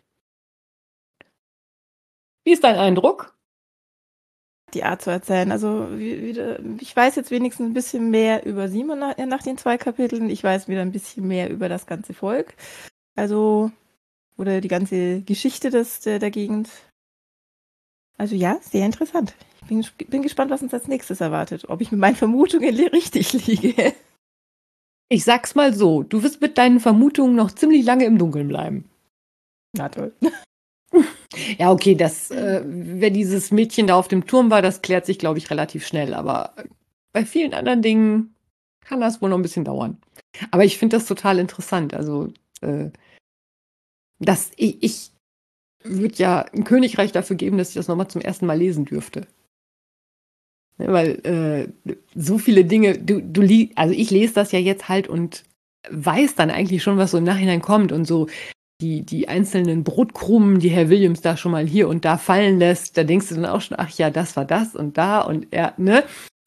Wie ist dein Eindruck? Die Art zu erzählen. Also wie, wieder, ich weiß jetzt wenigstens ein bisschen mehr über Simon nach, nach den zwei Kapiteln. Ich weiß wieder ein bisschen mehr über das ganze Volk. Also, oder die ganze Geschichte des, der, der Gegend. Also ja, sehr interessant. Ich bin, bin gespannt, was uns als nächstes erwartet. Ob ich mit meinen Vermutungen richtig liege. Ich sag's mal so, du wirst mit deinen Vermutungen noch ziemlich lange im Dunkeln bleiben. Na toll. Ja, okay, das, äh, wer dieses Mädchen da auf dem Turm war, das klärt sich, glaube ich, relativ schnell. Aber bei vielen anderen Dingen kann das wohl noch ein bisschen dauern. Aber ich finde das total interessant. Also, äh, dass ich, ich würde ja ein Königreich dafür geben, dass ich das nochmal zum ersten Mal lesen dürfte. Ne, weil äh, so viele Dinge, du, du li also ich lese das ja jetzt halt und weiß dann eigentlich schon, was so im Nachhinein kommt und so die, die einzelnen Brotkrumen, die Herr Williams da schon mal hier und da fallen lässt, da denkst du dann auch schon, ach ja, das war das und da und er, ne?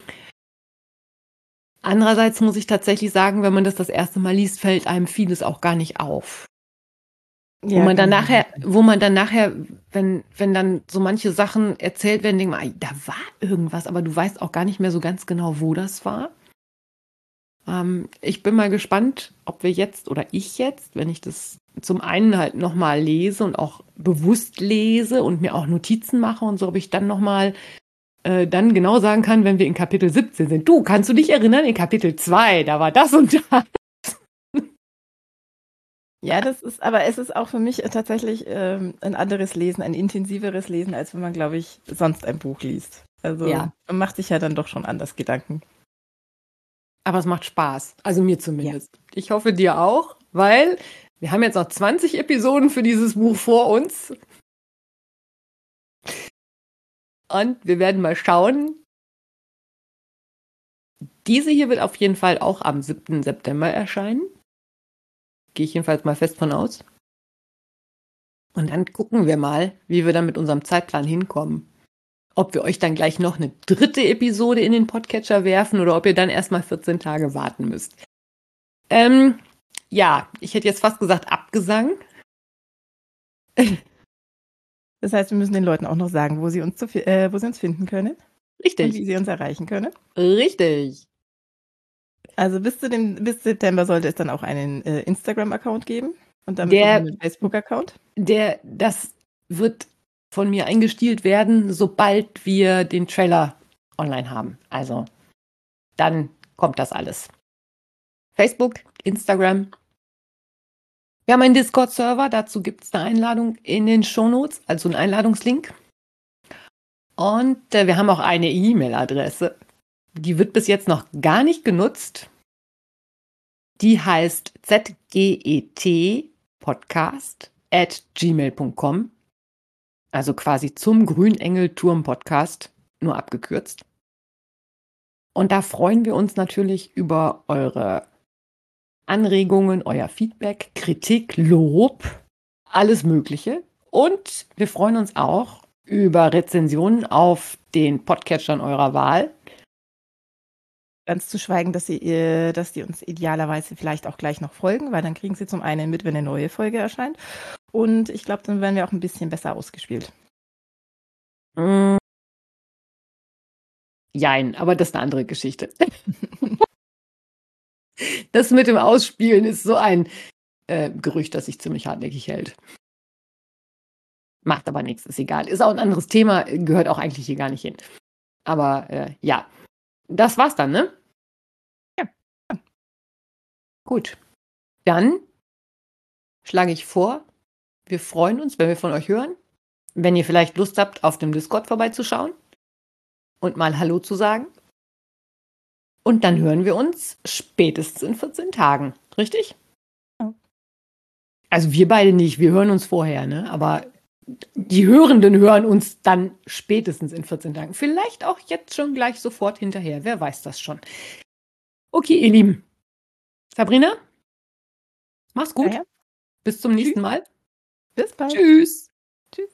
Andererseits muss ich tatsächlich sagen, wenn man das das erste Mal liest, fällt einem vieles auch gar nicht auf. Ja, wo man dann kann ich nachher, verstehen. wo man dann nachher, wenn, wenn dann so manche Sachen erzählt werden, denkt man, "Ei, da war irgendwas, aber du weißt auch gar nicht mehr so ganz genau, wo das war." Ähm, ich bin mal gespannt, ob wir jetzt oder ich jetzt, wenn ich das zum einen halt nochmal lese und auch bewusst lese und mir auch Notizen mache und so, ob ich dann nochmal äh, dann genau sagen kann, wenn wir in Kapitel siebzehn sind. Du, kannst du dich erinnern, in Kapitel zwei, da war das und das. Ja, das ist, aber es ist auch für mich tatsächlich ähm, ein anderes Lesen, ein intensiveres Lesen, als wenn man, glaube ich, sonst ein Buch liest. Also Ja. man macht sich ja dann doch schon anders Gedanken. Aber es macht Spaß. Also mir zumindest. Ja. Ich hoffe dir auch, weil wir haben jetzt noch zwanzig Episoden für dieses Buch vor uns. Und wir werden mal schauen. Diese hier wird auf jeden Fall auch am siebten September erscheinen. Gehe ich jedenfalls mal fest von aus. Und dann gucken wir mal, wie wir dann mit unserem Zeitplan hinkommen. Ob wir euch dann gleich noch eine dritte Episode in den Podcatcher werfen oder ob ihr dann erstmal vierzehn Tage warten müsst. Ähm, ja, ich hätte jetzt fast gesagt Abgesang. Das heißt, wir müssen den Leuten auch noch sagen, wo sie uns, zu, äh, wo sie uns finden können. Richtig. Und wie sie uns erreichen können. Richtig. Also bis zu dem bis September sollte es dann auch einen äh, Instagram-Account geben und damit der, auch einen Facebook-Account. Der, das wird von mir eingestielt werden, sobald wir den Trailer online haben. Also dann kommt das alles. Facebook, Instagram. Wir haben einen Discord-Server, dazu gibt es eine Einladung in den Shownotes, also einen Einladungslink. Und äh, wir haben auch eine E-Mail-Adresse. Die wird bis jetzt noch gar nicht genutzt. Die heißt zgetpodcast at gmail punkt com. Also quasi zum Grünengelturm-Podcast, nur abgekürzt. Und da freuen wir uns natürlich über eure Anregungen, euer Feedback, Kritik, Lob, alles Mögliche. Und wir freuen uns auch über Rezensionen auf den Podcatchern eurer Wahl. Ganz zu schweigen, dass sie, äh, dass die uns idealerweise vielleicht auch gleich noch folgen, weil dann kriegen sie zum einen mit, wenn eine neue Folge erscheint. Und ich glaube, dann werden wir auch ein bisschen besser ausgespielt. Mm. Jein, aber das ist eine andere Geschichte. Das mit dem Ausspielen ist so ein äh, Gerücht, das sich ziemlich hartnäckig hält. Macht aber nichts, ist egal. Ist auch ein anderes Thema, gehört auch eigentlich hier gar nicht hin. Aber äh, ja, das war's dann, ne? Ja. Gut. Dann schlage ich vor, wir freuen uns, wenn wir von euch hören. Wenn ihr vielleicht Lust habt, auf dem Discord vorbeizuschauen und mal Hallo zu sagen. Und dann hören wir uns spätestens in vierzehn Tagen. Richtig? Ja. Also wir beide nicht, wir hören uns vorher, ne? Aber die Hörenden hören uns dann spätestens in vierzehn Tagen. Vielleicht auch jetzt schon gleich sofort hinterher. Wer weiß das schon. Okay, ihr Lieben. Sabrina, mach's gut. Ja, ja. Bis zum nächsten Mal. Bis bald. Tschüss. Tschüss.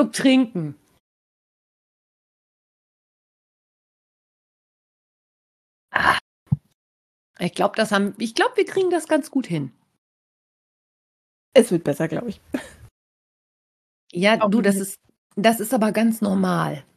Schluck trinken. Ah. Ich glaube, das haben, ich glaube, wir kriegen das ganz gut hin. Es wird besser, glaube ich. Ja, du, das ist, das ist aber ganz normal.